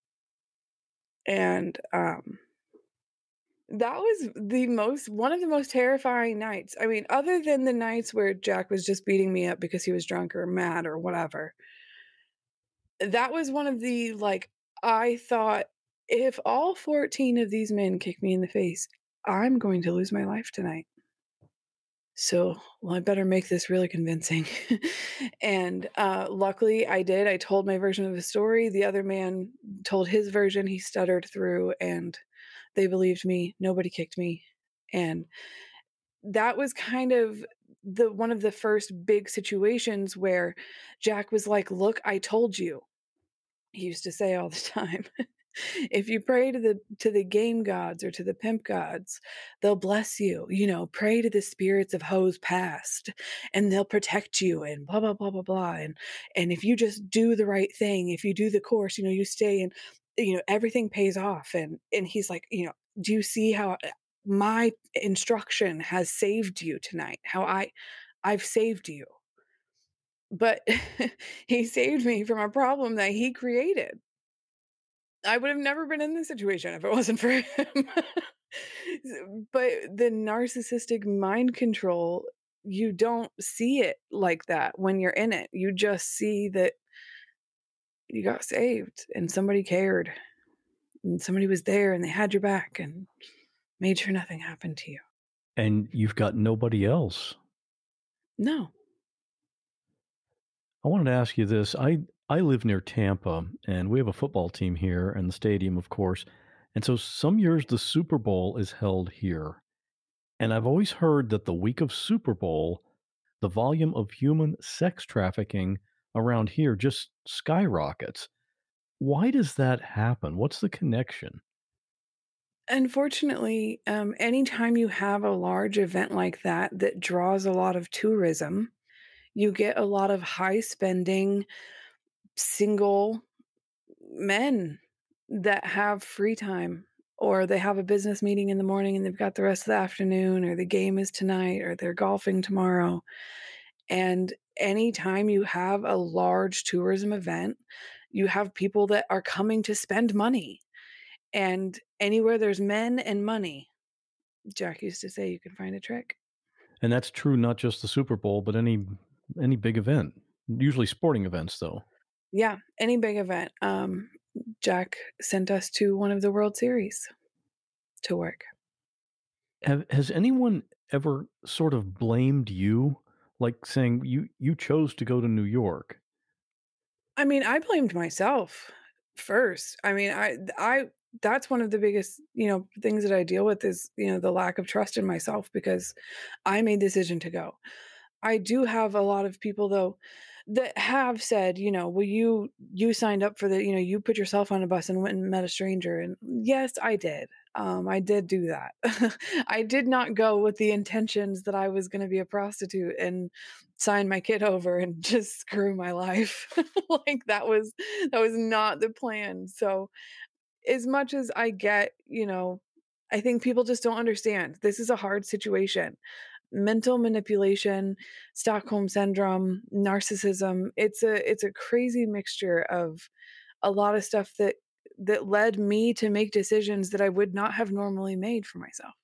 And um that was the most, one of the most terrifying nights. I mean, other than the nights where Jack was just beating me up because he was drunk or mad or whatever, that was one of the, like, I thought, if all fourteen of these men kick me in the face, I'm going to lose my life tonight. So, well, I better make this really convincing. And uh, luckily I did. I told my version of the story. The other man told his version. He stuttered through and they believed me. Nobody kicked me. And that was kind of the one of the first big situations where Jack was like, look, I told you. He used to say all the time, if you pray to the to the game gods or to the pimp gods, they'll bless you. You know, pray to the spirits of hoes past and they'll protect you and blah, blah, blah, blah, blah. And and if you just do the right thing, if you do the course, you know, you stay and, you know, everything pays off. And and he's like, you know, do you see how my instruction has saved you tonight? How I I've saved you. But he saved me from a problem that he created. I would have never been in this situation if it wasn't for him. But the narcissistic mind control, you don't see it like that when you're in it. You just see that you got saved and somebody cared and somebody was there and they had your back and made sure nothing happened to you. And you've got nobody else. No. I wanted to ask you this. I, I live near Tampa, and we have a football team here and the stadium, of course. And so some years the Super Bowl is held here. And I've always heard that the week of Super Bowl, the volume of human sex trafficking around here just skyrockets. Why does that happen? What's the connection? Unfortunately, um, anytime you have a large event like that that draws a lot of tourism, you get a lot of high spending single men that have free time, or they have a business meeting in the morning and they've got the rest of the afternoon, or the game is tonight, or they're golfing tomorrow. And anytime you have a large tourism event, you have people that are coming to spend money. And anywhere there's men and money, Jack used to say, you can find a trick. And that's true not just the Super Bowl, but any any big event. Usually sporting events, though. Yeah, any big event. Um, Jack sent us to one of the World Series to work. Have, has anyone ever sort of blamed you, like saying you, you chose to go to New York? I mean, I blamed myself first. I mean, I, I, that's one of the biggest, you know, things that I deal with is, you know, the lack of trust in myself because I made the decision to go. I do have a lot of people though that have said, you know, well, you, you signed up for the, you know, you put yourself on a bus and went and met a stranger. And yes, I did. Um, I did do that. I did not go with the intentions that I was going to be a prostitute and sign my kid over and just screw my life. Like that was that was not the plan. So as much as I get, you know, I think people just don't understand. This is a hard situation. Mental manipulation, Stockholm syndrome, narcissism, it's a it's a crazy mixture of a lot of stuff that that led me to make decisions that I would not have normally made for myself.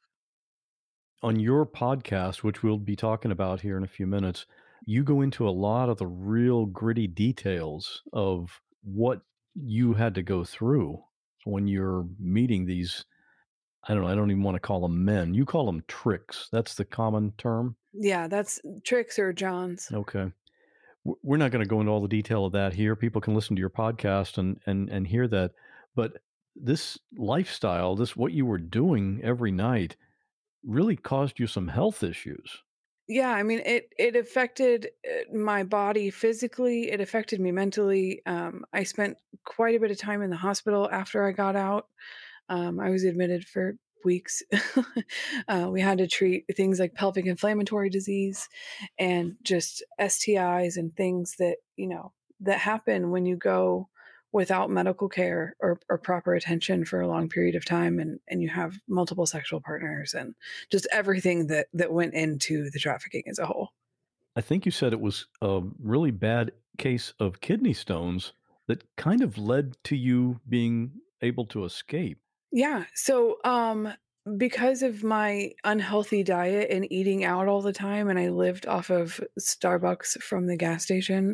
On your podcast, which we'll be talking about here in a few minutes, you go into a lot of the real gritty details of what you had to go through when you're meeting these, I don't know, I don't even want to call them men. You call them tricks. That's the common term? Yeah, that's tricks or Johns. Okay. We're not going to go into all the detail of that here. People can listen to your podcast and, and, and hear that. But this lifestyle, this what you were doing every night really caused you some health issues. Yeah, I mean, it it affected my body physically. It affected me mentally. Um, I spent quite a bit of time in the hospital after I got out. Um, I was admitted for weeks. uh, we had to treat things like pelvic inflammatory disease and just S T Is and things that, you know, that happen when you go without medical care or, or proper attention for a long period of time, and, and you have multiple sexual partners and just everything that, that went into the trafficking as a whole. I think you said it was a really bad case of kidney stones that kind of led to you being able to escape. Yeah. So, um, because of my unhealthy diet and eating out all the time, and I lived off of Starbucks from the gas station,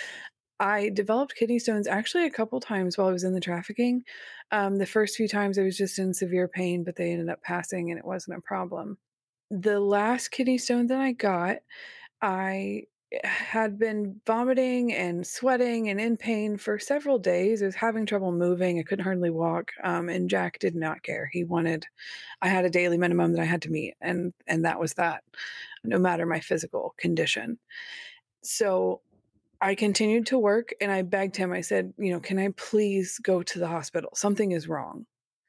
I developed kidney stones actually a couple times while I was in the trafficking. Um, the first few times I was just in severe pain, but they ended up passing and it wasn't a problem. The last kidney stone that I got, I had been vomiting and sweating and in pain for several days. I was having trouble moving. I couldn't hardly walk. Um, and Jack did not care. He wanted, I had a daily minimum that I had to meet. And, and that was that, no matter my physical condition. So I continued to work and I begged him. I said, you know, can I please go to the hospital? Something is wrong.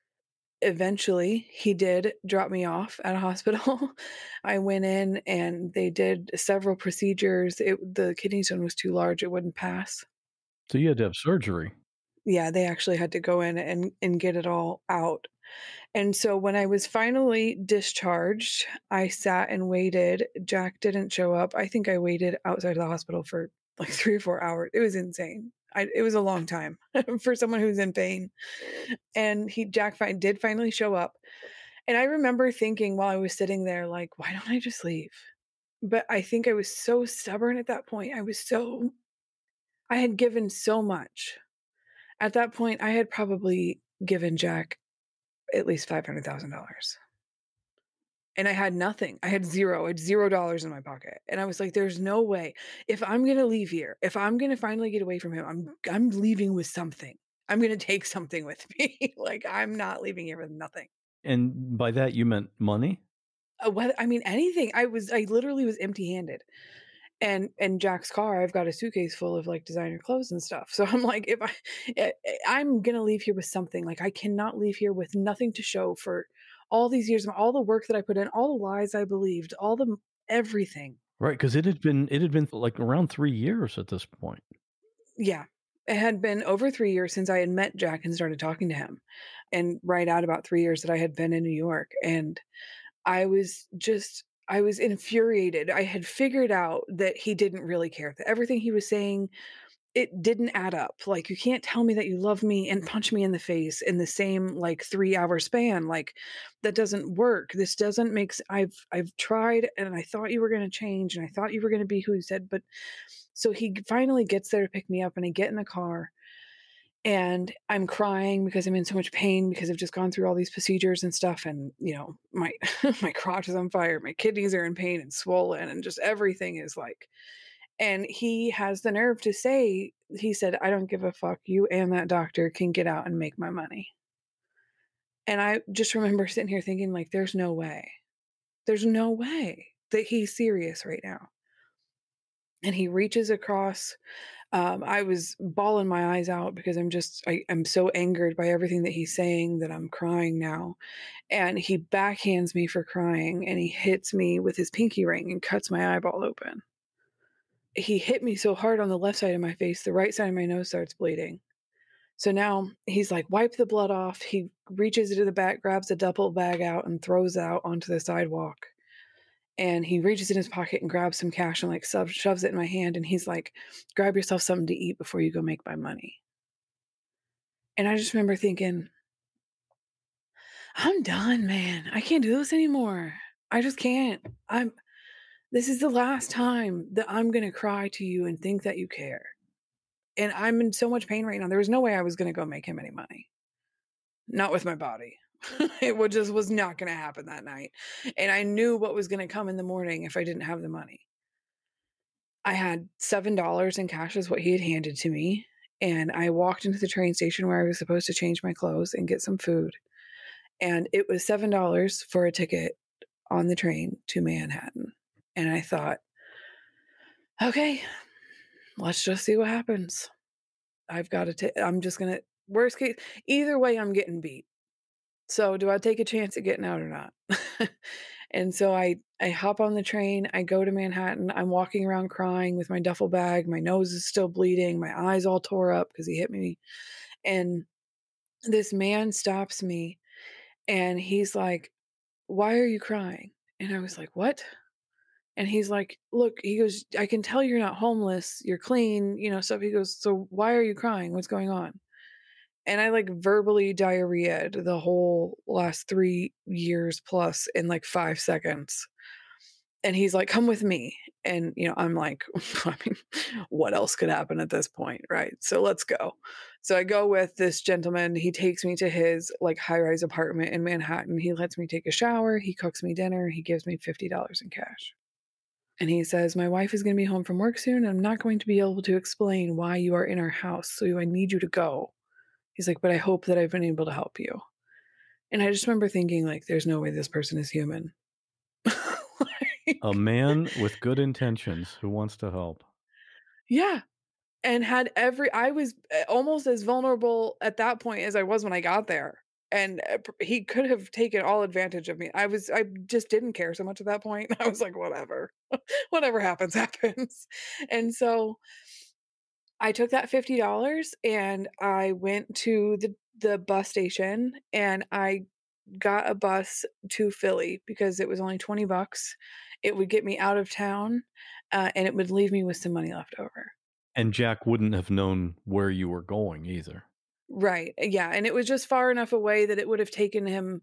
Eventually, he did drop me off at a hospital. I went in and they did several procedures. It, the kidney stone was too large. It wouldn't pass. So you had to have surgery. Yeah, they actually had to go in and, and get it all out. And so when I was finally discharged, I sat and waited. Jack didn't show up. I think I waited outside of the hospital for like three or four hours. It was insane. I, it was a long time for someone who's in pain. And he, Jack fi- did finally show up. And I remember thinking while I was sitting there, like, why don't I just leave? But I think I was so stubborn at that point. I was so, I had given so much. At that point, I had probably given Jack at least five hundred thousand dollars. And I had nothing. I had zero. I had zero dollars in my pocket. And I was like, there's no way. If I'm going to leave here, if I'm going to finally get away from him, I'm I'm leaving with something. I'm going to take something with me. Like, I'm not leaving here with nothing. And by that, you meant money? Uh, what, I mean, anything. I was, I literally was empty handed. And and Jack's car, I've got a suitcase full of like designer clothes and stuff. So I'm like, if I, I'm going to leave here with something. Like, I cannot leave here with nothing to show for all these years, all the work that I put in, all the lies I believed, all the everything. Right, because it had been it had been like around three years at this point. Yeah, it had been over three years since I had met Jack and started talking to him, and right at about three years that I had been in New York, and I was just I was infuriated. I had figured out that he didn't really care. That everything he was saying, it didn't add up. Like, you can't tell me that you love me and punch me in the face in the same like three hour span. Like, that doesn't work. This doesn't make sense. I've, I've tried and I thought you were going to change and I thought you were going to be who you said. But so he finally gets there to pick me up and I get in the car and I'm crying because I'm in so much pain because I've just gone through all these procedures and stuff. And, you know, my, my crotch is on fire. My kidneys are in pain and swollen and just everything is like, and he has the nerve to say, he said, I don't give a fuck. You and that doctor can get out and make my money. And I just remember sitting here thinking, like, there's no way. There's no way that he's serious right now. And he reaches across. Um, I was bawling my eyes out because I'm just, I, I'm so angered by everything that he's saying that I'm crying now. And he backhands me for crying, and he hits me with his pinky ring and cuts my eyeball open. He hit me so hard on the left side of my face, the right side of my nose starts bleeding. So now he's like, wipe the blood off. He reaches into the back, grabs a duffel bag out and throws it out onto the sidewalk. And he reaches in his pocket and grabs some cash and like shoves, shoves it in my hand. And he's like, grab yourself something to eat before you go make my money. And I just remember thinking, I'm done, man. I can't do this anymore. I just can't. I'm, this is the last time that I'm going to cry to you and think that you care. And I'm in so much pain right now. There was no way I was going to go make him any money. Not with my body. It would just was not going to happen that night. And I knew what was going to come in the morning if I didn't have the money. I had seven dollars in cash is what he had handed to me. And I walked into the train station where I was supposed to change my clothes and get some food. And it was seven dollars for a ticket on the train to Manhattan. And I thought, okay, let's just see what happens. I've got to take, I'm just going to, worst case, either way, I'm getting beat. So do I take a chance at getting out or not? And so I, I hop on the train. I go to Manhattan. I'm walking around crying with my duffel bag. My nose is still bleeding. My eyes all tore up because he hit me. And this man stops me and he's like, why are you crying? And I was like, what? And he's like, look, he goes, I can tell you're not homeless. You're clean, you know, so he goes, so why are you crying? What's going on? And I like verbally diarrheaed the whole last three years plus in like five seconds. And he's like, come with me. And, you know, I'm like, I mean, what else could happen at this point? Right. So let's go. So I go with this gentleman. He takes me to his like high rise apartment in Manhattan. He lets me take a shower. He cooks me dinner. He gives me fifty dollars in cash. And he says, my wife is going to be home from work soon. And I'm not going to be able to explain why you are in our house. So I need you to go. He's like, but I hope that I've been able to help you. And I just remember thinking, like, there's no way this person is human. Like, a man with good intentions who wants to help. Yeah. And had every, I was almost as vulnerable at that point as I was when I got there. And he could have taken all advantage of me. I was, I just didn't care so much at that point. I was like, whatever, whatever happens, happens. And so I took that fifty dollars and I went to the, the bus station and I got a bus to Philly because it was only twenty bucks. It would get me out of town uh, and it would leave me with some money left over. And Jack wouldn't have known where you were going either. Right. Yeah. And it was just far enough away that it would have taken him.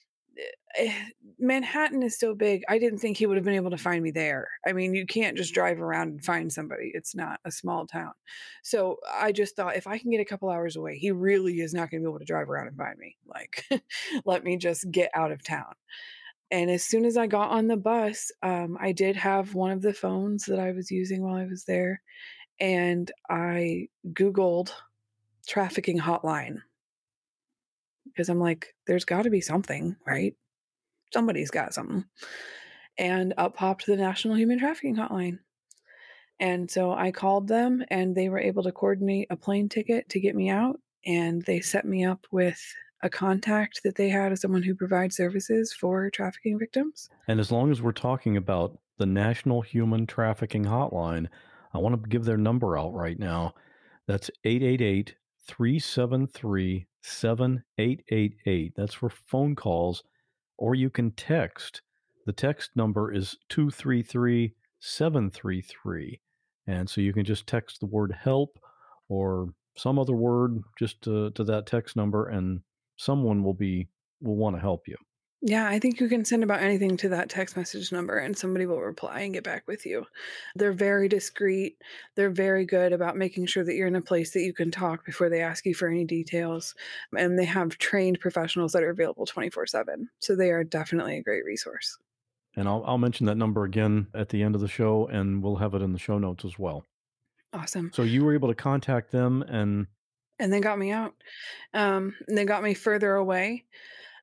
Manhattan is so big. I didn't think he would have been able to find me there. I mean, you can't just drive around and find somebody. It's not a small town. So I just thought if I can get a couple hours away, he really is not going to be able to drive around and find me. Like, let me just get out of town. And as soon as I got on the bus, um, I did have one of the phones that I was using while I was there. And I Googled trafficking hotline. Because I'm like, there's got to be something, right? Somebody's got something. And up popped the National Human Trafficking Hotline. And so I called them and they were able to coordinate a plane ticket to get me out. And they set me up with a contact that they had as someone who provides services for trafficking victims. And as long as we're talking about the National Human Trafficking Hotline, I want to give their number out right now. That's eight eight eight, three seven three, seven eight eight eight. That's for phone calls, or you can text. The text number is two three three, seven three three. And so you can just text the word help or some other word just to, to that text number, and someone will be will want to help you. Yeah, I think you can send about anything to that text message number and somebody will reply and get back with you. They're very discreet. They're very good about making sure that you're in a place that you can talk before they ask you for any details. And they have trained professionals that are available twenty-four seven. So they are definitely a great resource. And I'll, I'll mention that number again at the end of the show, and we'll have it in the show notes as well. Awesome. So you were able to contact them and... And they got me out. Um, and they got me further away.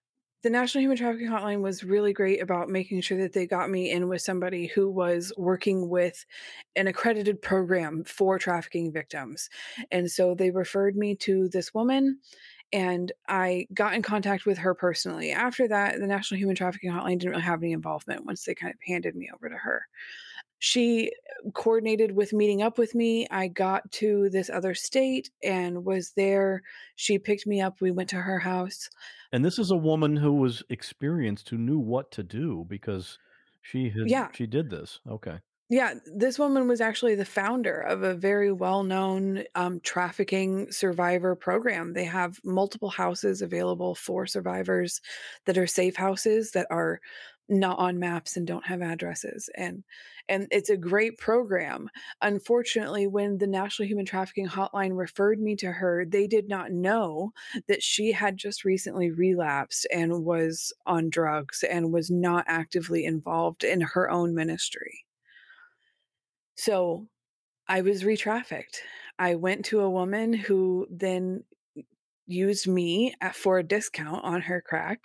the National Human Trafficking Hotline was really great about making sure that they got me in with somebody who was working with an accredited program for trafficking victims. And so they referred me to this woman, and I got in contact with her personally. After that, the National Human Trafficking Hotline didn't really have any involvement once they kind of handed me over to her. She coordinated with meeting up with me. I got to this other state and was there. She picked me up. We went to her house. And this is a woman who was experienced, who knew what to do because she had, yeah. she did this. Okay. Yeah, this woman was actually the founder of a very well-known um, trafficking survivor program. They have multiple houses available for survivors that are safe houses that are not on maps and don't have addresses. And and it's a great program. Unfortunately, when the National Human Trafficking Hotline referred me to her, they did not know that she had just recently relapsed and was on drugs and was not actively involved in her own ministry. So I was re-trafficked. I went to a woman who then used me at, for a discount on her crack.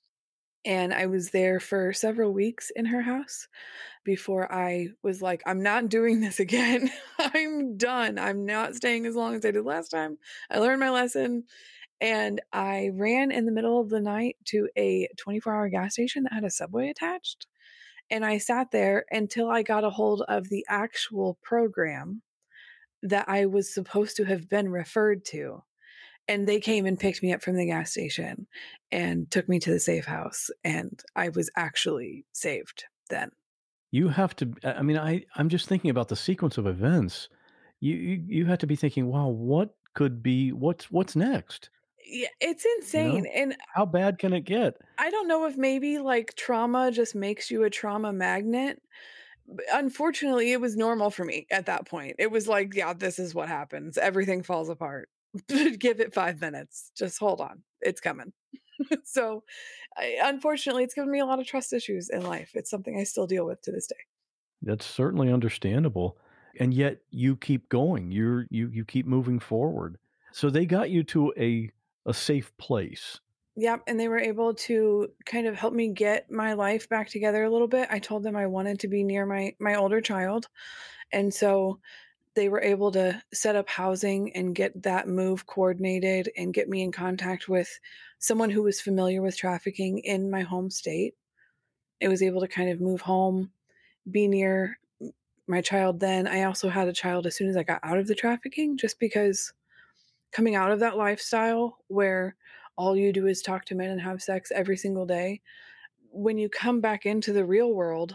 And I was there for several weeks in her house before I was like, I'm not doing this again. I'm done. I'm not staying as long as I did last time. I learned my lesson. And I ran in the middle of the night to a twenty-four hour gas station that had a Subway attached. And I sat there until I got a hold of the actual program that I was supposed to have been referred to. And they came and picked me up from the gas station and took me to the safe house. And I was actually saved then. You have to, I mean, I, I'm just thinking about the sequence of events. You, you, you have to be thinking, wow, what could be, what's, what's next? Yeah, it's insane. You know? And how bad can it get? I don't know if maybe like trauma just makes you a trauma magnet. But unfortunately, it was normal for me at that point. It was like, yeah, this is what happens. Everything falls apart. Give it five minutes. Just hold on. It's coming. So I, unfortunately, it's given me a lot of trust issues in life. It's something I still deal with to this day. That's certainly understandable. And yet you keep going. You're, you, you keep moving forward. So they got you to a, a safe place. Yep. And they were able to kind of help me get my life back together a little bit. I told them I wanted to be near my, my older child. And so they were able to set up housing and get that move coordinated and get me in contact with someone who was familiar with trafficking in my home state. I was able to kind of move home, be near my child then. I also had a child as soon as I got out of the trafficking, just because coming out of that lifestyle where all you do is talk to men and have sex every single day, when you come back into the real world,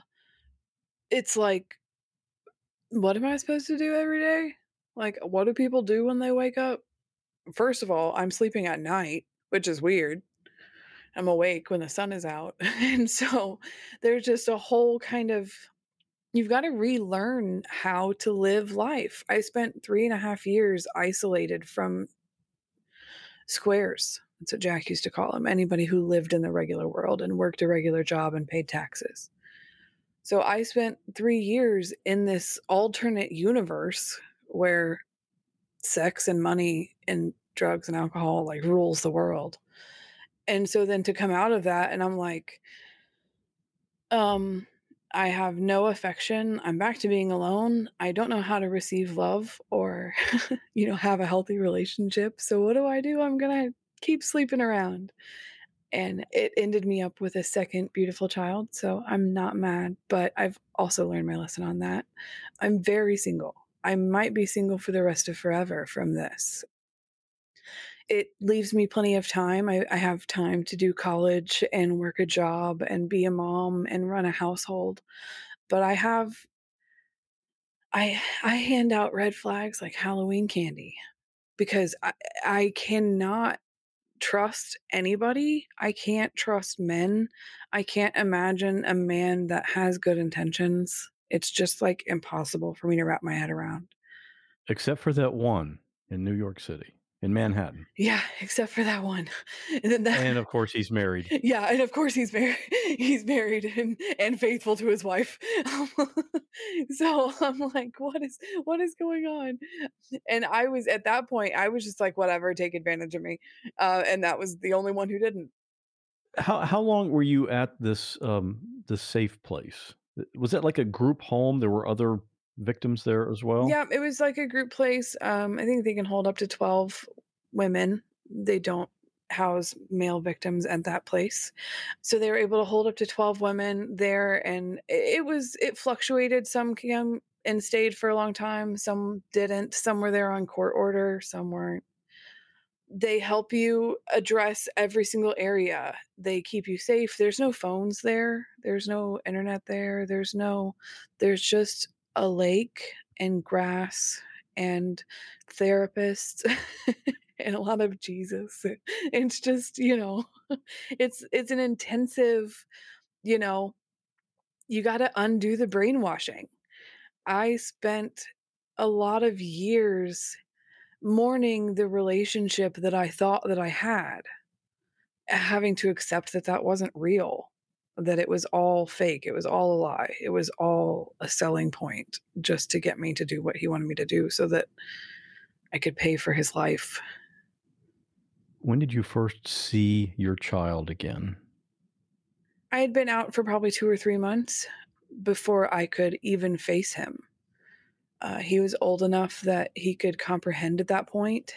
it's like, what am I supposed to do every day? Like, what do people do when they wake up? First of all, I'm sleeping at night, which is weird. I'm awake when the sun is out. And so there's just a whole kind of, you've got to relearn how to live life. I spent three and a half years isolated from squares. That's what Jack used to call them. Anybody who lived in the regular world and worked a regular job and paid taxes. So I spent three years in this alternate universe where sex and money and drugs and alcohol like rules the world. And so then to come out of that, and I'm like, um, I have no affection. I'm back to being alone. I don't know how to receive love or, you know, have a healthy relationship. So what do I do? I'm going to keep sleeping around. And it ended me up with a second beautiful child. So I'm not mad, but I've also learned my lesson on that. I'm very single. I might be single for the rest of forever from this. It leaves me plenty of time. I, I have time to do college and work a job and be a mom and run a household. But I have, I, I hand out red flags like Halloween candy because I, I cannot trust anybody. I can't trust men. I can't imagine a man that has good intentions. It's just like impossible for me to wrap my head around. Except for that one in New York City, in Manhattan. Yeah, except for that one. And then that, and of course he's married. Yeah, and of course he's married. He's married and, and faithful to his wife. So I'm like, what is what is going on? And I was at that point, I was just like, whatever, take advantage of me. Uh, and that was the only one who didn't. How how long were you at this um, this safe place? Was that like a group home? There were other victims there as well? Yeah, it was like a group place. Um, I think they can hold up to twelve women. They don't house male victims at that place. So they were able to hold up to twelve women there, and it it was it fluctuated. Some came and stayed for a long time, some didn't. Some were there on court order, some weren't. They help you address every single area. They keep you safe. There's no phones there. There's no internet there. There's no there's just a lake and grass and therapists and a lot of Jesus. It's just, you know, it's it's an intensive, you know, you got to undo the brainwashing. I spent a lot of years mourning the relationship that I thought that I had, having to accept that that wasn't real, that it was all fake, it was all a lie, it was all a selling point just to get me to do what he wanted me to do so that I could pay for his life. When did you first see your child again? I had been out for probably two or three months before I could even face him. Uh, he was old enough that he could comprehend at that point.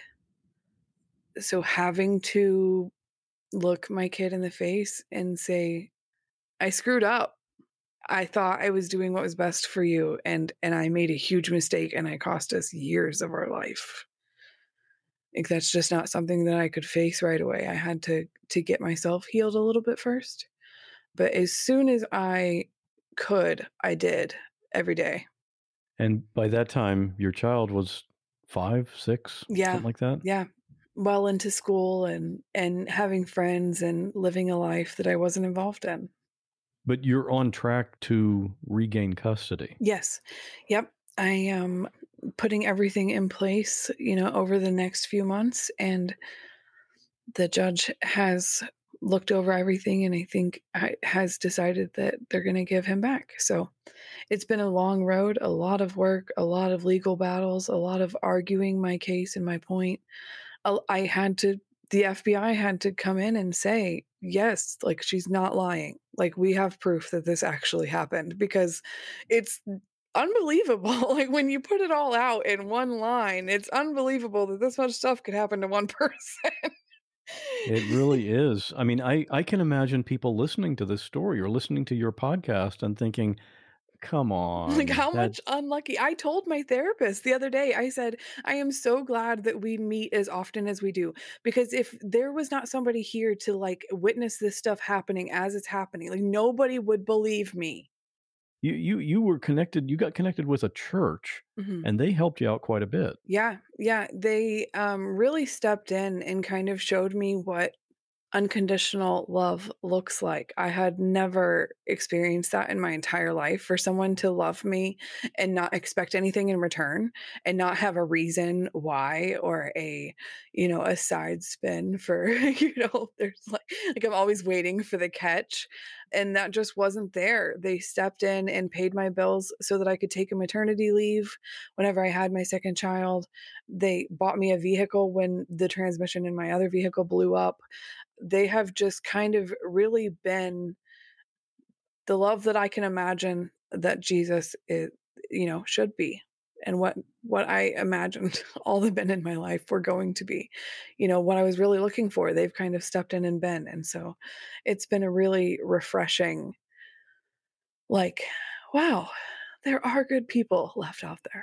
So having to look my kid in the face and say, I screwed up. I thought I was doing what was best for you, and and I made a huge mistake, and it cost us years of our life. Like, that's just not something that I could face right away. I had to to get myself healed a little bit first. But as soon as I could, I did every day. And by that time, your child was five, six, Yeah, something like that? yeah. Well into school and and having friends and living a life that I wasn't involved in. But you're on track to regain custody. Yes. Yep. I am putting everything in place, you know, over the next few months, and the judge has looked over everything, and I think I, has decided that they're going to give him back. So it's been a long road, a lot of work, a lot of legal battles, a lot of arguing my case and my point. I had to, the F B I had to come in and say, yes, like, she's not lying. Like, we have proof that this actually happened, because it's unbelievable. Like, when you put it all out in one line, it's unbelievable that this much stuff could happen to one person. It really is. I mean, I, I can imagine people listening to this story or listening to your podcast and thinking, come on. Like, how much unlucky. I told my therapist the other day, I said, I am so glad that we meet as often as we do, because if there was not somebody here to, like, witness this stuff happening as it's happening, like, nobody would believe me. You you you were connected, you got connected with a church, Mhm. and they helped you out quite a bit. Yeah, yeah, they um, really stepped in and kind of showed me what unconditional love looks like. I had never experienced that in my entire life, for someone to love me and not expect anything in return, and not have a reason why, or a, you know, a side spin for, you know, there's like, like I'm always waiting for the catch. And that just wasn't there. They stepped in and paid my bills so that I could take a maternity leave whenever I had my second child. They bought me a vehicle when the transmission in my other vehicle blew up. They have just kind of really been the love that I can imagine that Jesus is, you know, should be, and what what I imagined all the men in my life were going to be, you know, what I was really looking for. They've kind of stepped in and been, and so it's been a really refreshing, like, wow, there are good people left out there.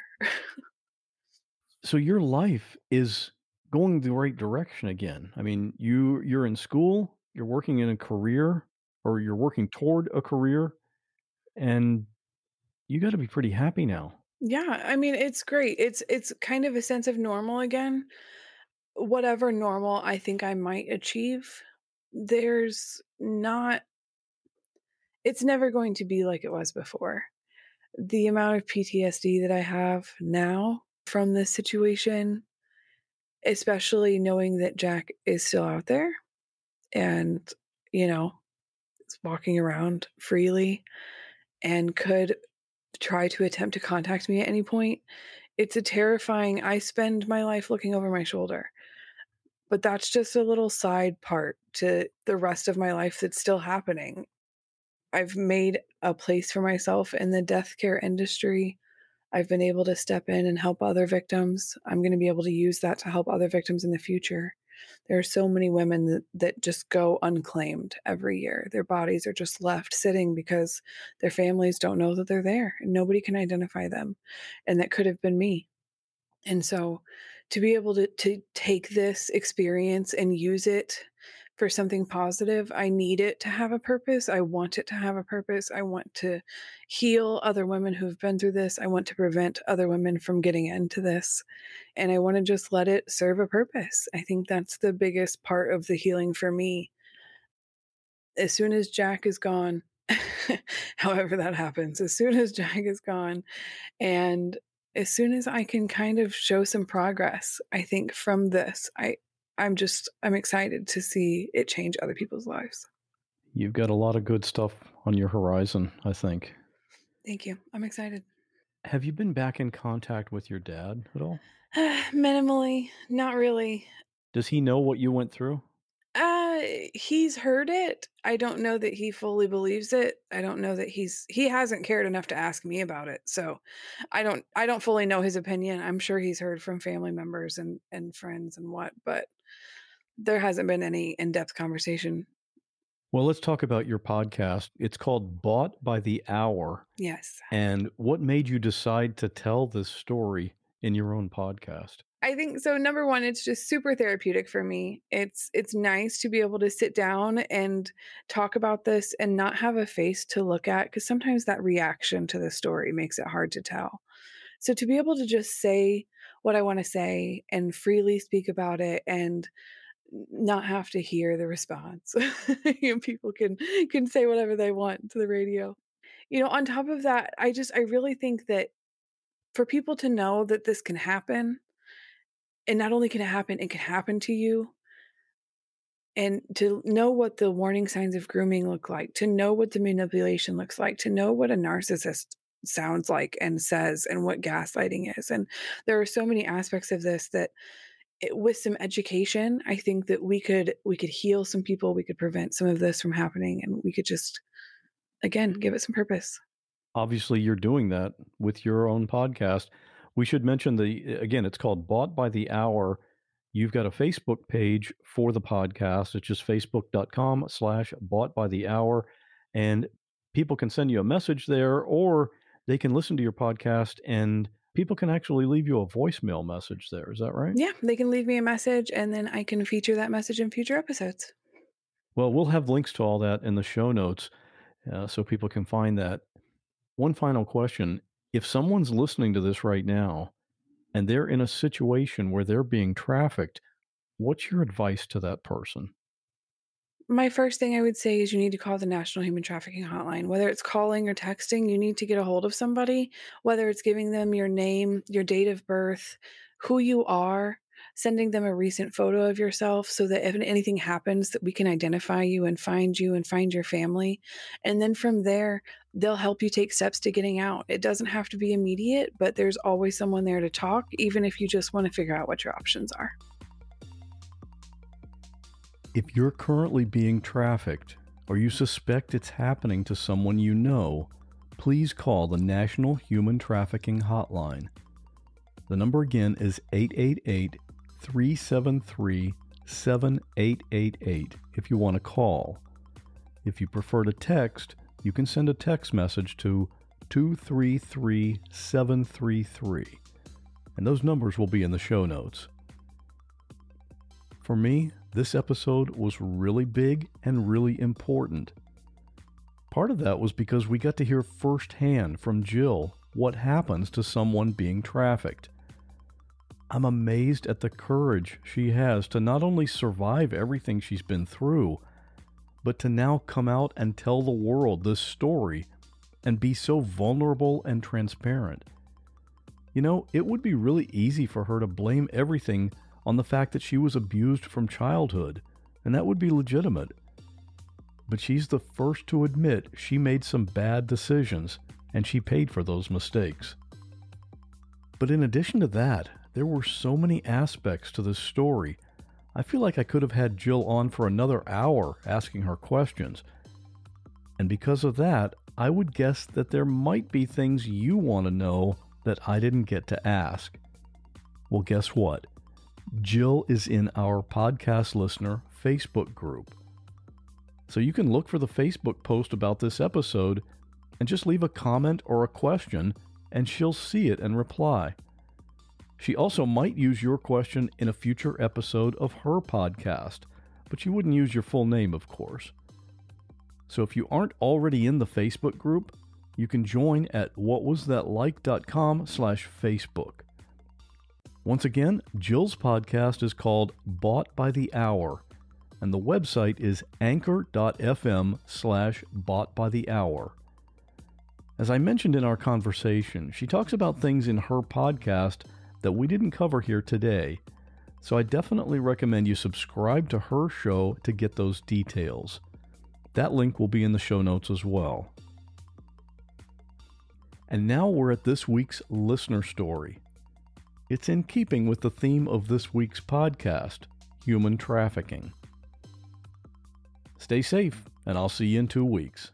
So your life is going the right direction again. I mean, you you're in school, you're working in a career, or you're working toward a career, and you got to be pretty happy now. Yeah, I mean, it's great. It's it's kind of a sense of normal again. Whatever normal I think I might achieve, there's not it's never going to be like it was before. The amount of P T S D that I have now from this situation, especially knowing that Jack is still out there and, you know, is walking around freely and could try to attempt to contact me at any point. It's a terrifying, I spend my life looking over my shoulder. but that's just a little side part to the rest of my life that's still happening. I've made a place for myself in the death care industry. I've been able to step in and help other victims. I'm going to be able to use that to help other victims in the future. There are so many women that, that just go unclaimed every year. Their bodies are just left sitting because their families don't know that they're there and nobody can identify them. And that could have been me. And so to be able to, to take this experience and use it for something positive, I need it to have a purpose. I want it to have a purpose. I want to heal other women who've been through this. I want to prevent other women from getting into this. And I want to just let it serve a purpose. I think that's the biggest part of the healing for me. As soon as Jack is gone, however that happens, as soon as Jack is gone, and as soon as I can kind of show some progress, I think from this, I, I'm just, I'm excited to see it change other people's lives. You've got a lot of good stuff on your horizon, I think. Thank you. I'm excited. Have you been back in contact with your dad at all? Minimally, not really. Does he know what you went through? Uh, he's heard it. I don't know that he fully believes it. I don't know that he's, he hasn't cared enough to ask me about it. So I don't, I don't fully know his opinion. I'm sure he's heard from family members and, and friends and what, but there hasn't been any in-depth conversation. Well, let's talk about your podcast. It's called Bought by the Hour. Yes. And what made you decide to tell this story in your own podcast? I think so. Number one, it's just super therapeutic for me. It's it's nice to be able to sit down and talk about this and not have a face to look at, because sometimes that reaction to the story makes it hard to tell. So to be able to just say what I want to say and freely speak about it and not have to hear the response. You know, people can can say whatever they want to the radio. You know, on top of that, I just I really think that for people to know that this can happen, and not only can it happen, it can happen to you. And to know what the warning signs of grooming look like, to know what the manipulation looks like, to know what a narcissist sounds like and says, and what gaslighting is. And there are so many aspects of this that it, with some education, I think that we could we could heal some people, we could prevent some of this from happening, and we could just, again, give it some purpose. Obviously, you're doing that with your own podcast. We should mention the, again, it's called Bought by the Hour. You've got a Facebook page for the podcast. It's just facebook.com slash bought by the hour. And people can send you a message there, or they can listen to your podcast, and people can actually leave you a voicemail message there. Is that right? Yeah, they can leave me a message, and then I can feature that message in future episodes. Well, we'll have links to all that in the show notes uh, so people can find that. One final question. If someone's listening to this right now and they're in a situation where they're being trafficked, what's your advice to that person? My first thing I would say is you need to call the National Human Trafficking Hotline. Whether it's calling or texting, you need to get a hold of somebody, whether it's giving them your name, your date of birth, who you are, sending them a recent photo of yourself so that if anything happens, that we can identify you and find you and find your family. And then from there, they'll help you take steps to getting out. It doesn't have to be immediate, but there's always someone there to talk, even if you just want to figure out what your options are. If you're currently being trafficked or you suspect it's happening to someone you know, please call the National Human Trafficking Hotline. The number again is eight eight eight, three seven three, seven eight eight eight if you want to call. If you prefer to text, you can send a text message to two three three, seven three three, and those numbers will be in the show notes. For me, this episode was really big and really important. Part of that was because we got to hear firsthand from Jill what happens to someone being trafficked. I'm amazed at the courage she has to not only survive everything she's been through, but to now come out and tell the world this story and be so vulnerable and transparent. You know, it would be really easy for her to blame everything on the fact that she was abused from childhood, and that would be legitimate. But she's the first to admit she made some bad decisions, and she paid for those mistakes. But in addition to that, there were so many aspects to this story. I feel like I could have had Jill on for another hour asking her questions. And because of that, I would guess that there might be things you want to know that I didn't get to ask. Well, guess what? Jill is in our podcast listener Facebook group. So you can look for the Facebook post about this episode and just leave a comment or a question, and she'll see it and reply. She also might use your question in a future episode of her podcast, but you wouldn't use your full name, of course. So if you aren't already in the Facebook group, you can join at whatwasthatlike.com slash Facebook. Once again, Jill's podcast is called Bought by the Hour, and the website is anchor.fm slash bought by the hour. As I mentioned in our conversation, she talks about things in her podcast that we didn't cover here today, so I definitely recommend you subscribe to her show to get those details. That link will be in the show notes as well. And now we're at this week's listener story. It's in keeping with the theme of this week's podcast, human trafficking. Stay safe, and I'll see you in two weeks.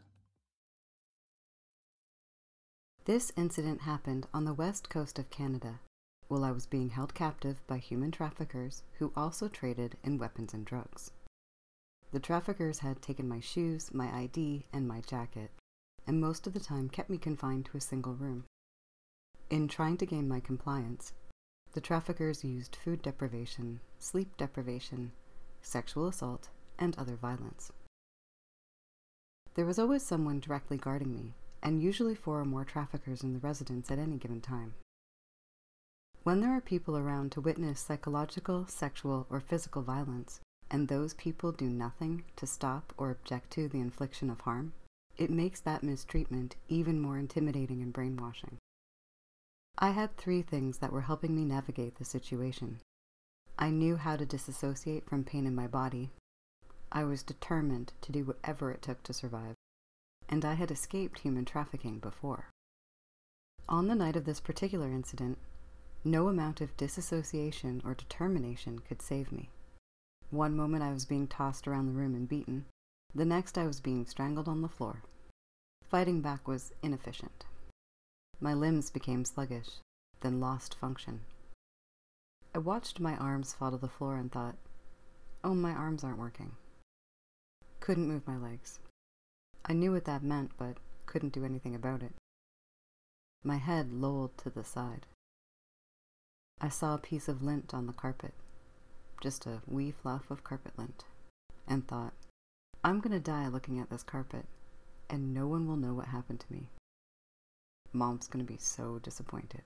This incident happened on the west coast of Canada, while I was being held captive by human traffickers who also traded in weapons and drugs. The traffickers had taken my shoes, my I D, and my jacket, and most of the time kept me confined to a single room. In trying to gain my compliance, the traffickers used food deprivation, sleep deprivation, sexual assault, and other violence. There was always someone directly guarding me, and usually four or more traffickers in the residence at any given time. When there are people around to witness psychological, sexual, or physical violence, and those people do nothing to stop or object to the infliction of harm, it makes that mistreatment even more intimidating and brainwashing. I had three things that were helping me navigate the situation. I knew how to disassociate from pain in my body. I was determined to do whatever it took to survive, and I had escaped human trafficking before. On the night of this particular incident, no amount of disassociation or determination could save me. One moment I was being tossed around the room and beaten. The next I was being strangled on the floor. Fighting back was inefficient. My limbs became sluggish, then lost function. I watched my arms fall to the floor and thought, oh, my arms aren't working. Couldn't move my legs. I knew what that meant, but couldn't do anything about it. My head lolled to the side. I saw a piece of lint on the carpet, just a wee fluff of carpet lint, and thought, I'm gonna die looking at this carpet, and no one will know what happened to me. Mom's gonna be so disappointed.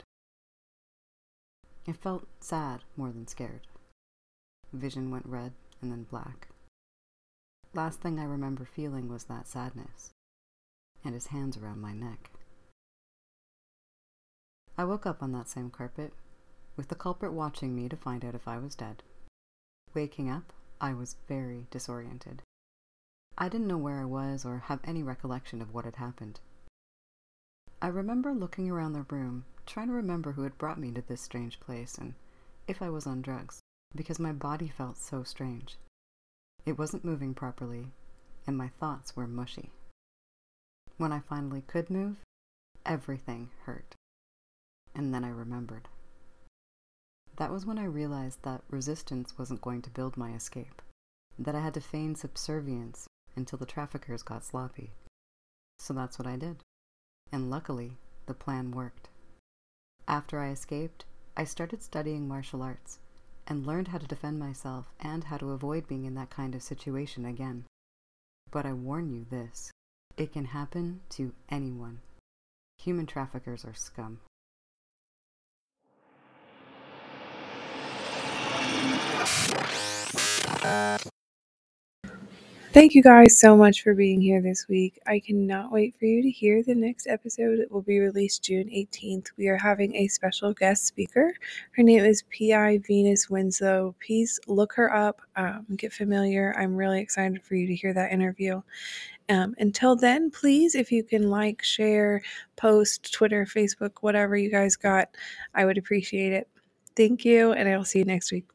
I felt sad more than scared. Vision went red and then black. Last thing I remember feeling was that sadness, and his hands around my neck. I woke up on that same carpet, with the culprit watching me to find out if I was dead. Waking up, I was very disoriented. I didn't know where I was or have any recollection of what had happened. I remember looking around the room, trying to remember who had brought me to this strange place and if I was on drugs, because my body felt so strange. It wasn't moving properly, and my thoughts were mushy. When I finally could move, everything hurt. And then I remembered. That was when I realized that resistance wasn't going to build my escape, that I had to feign subservience until the traffickers got sloppy. So that's what I did. And luckily, the plan worked. After I escaped, I started studying martial arts and learned how to defend myself and how to avoid being in that kind of situation again. But I warn you this, it can happen to anyone. Human traffickers are scum. Thank you guys so much for being here this week. I cannot wait for you to hear the next episode. It will be released June eighteenth. We are having a special guest speaker. Her name is P I Venus Winslow. Please look her up, um, get familiar. I'm really excited for you to hear that interview. Um, until then, please, if you can like, share, post, Twitter, Facebook, whatever you guys got, I would appreciate it. Thank you, and I will see you next week.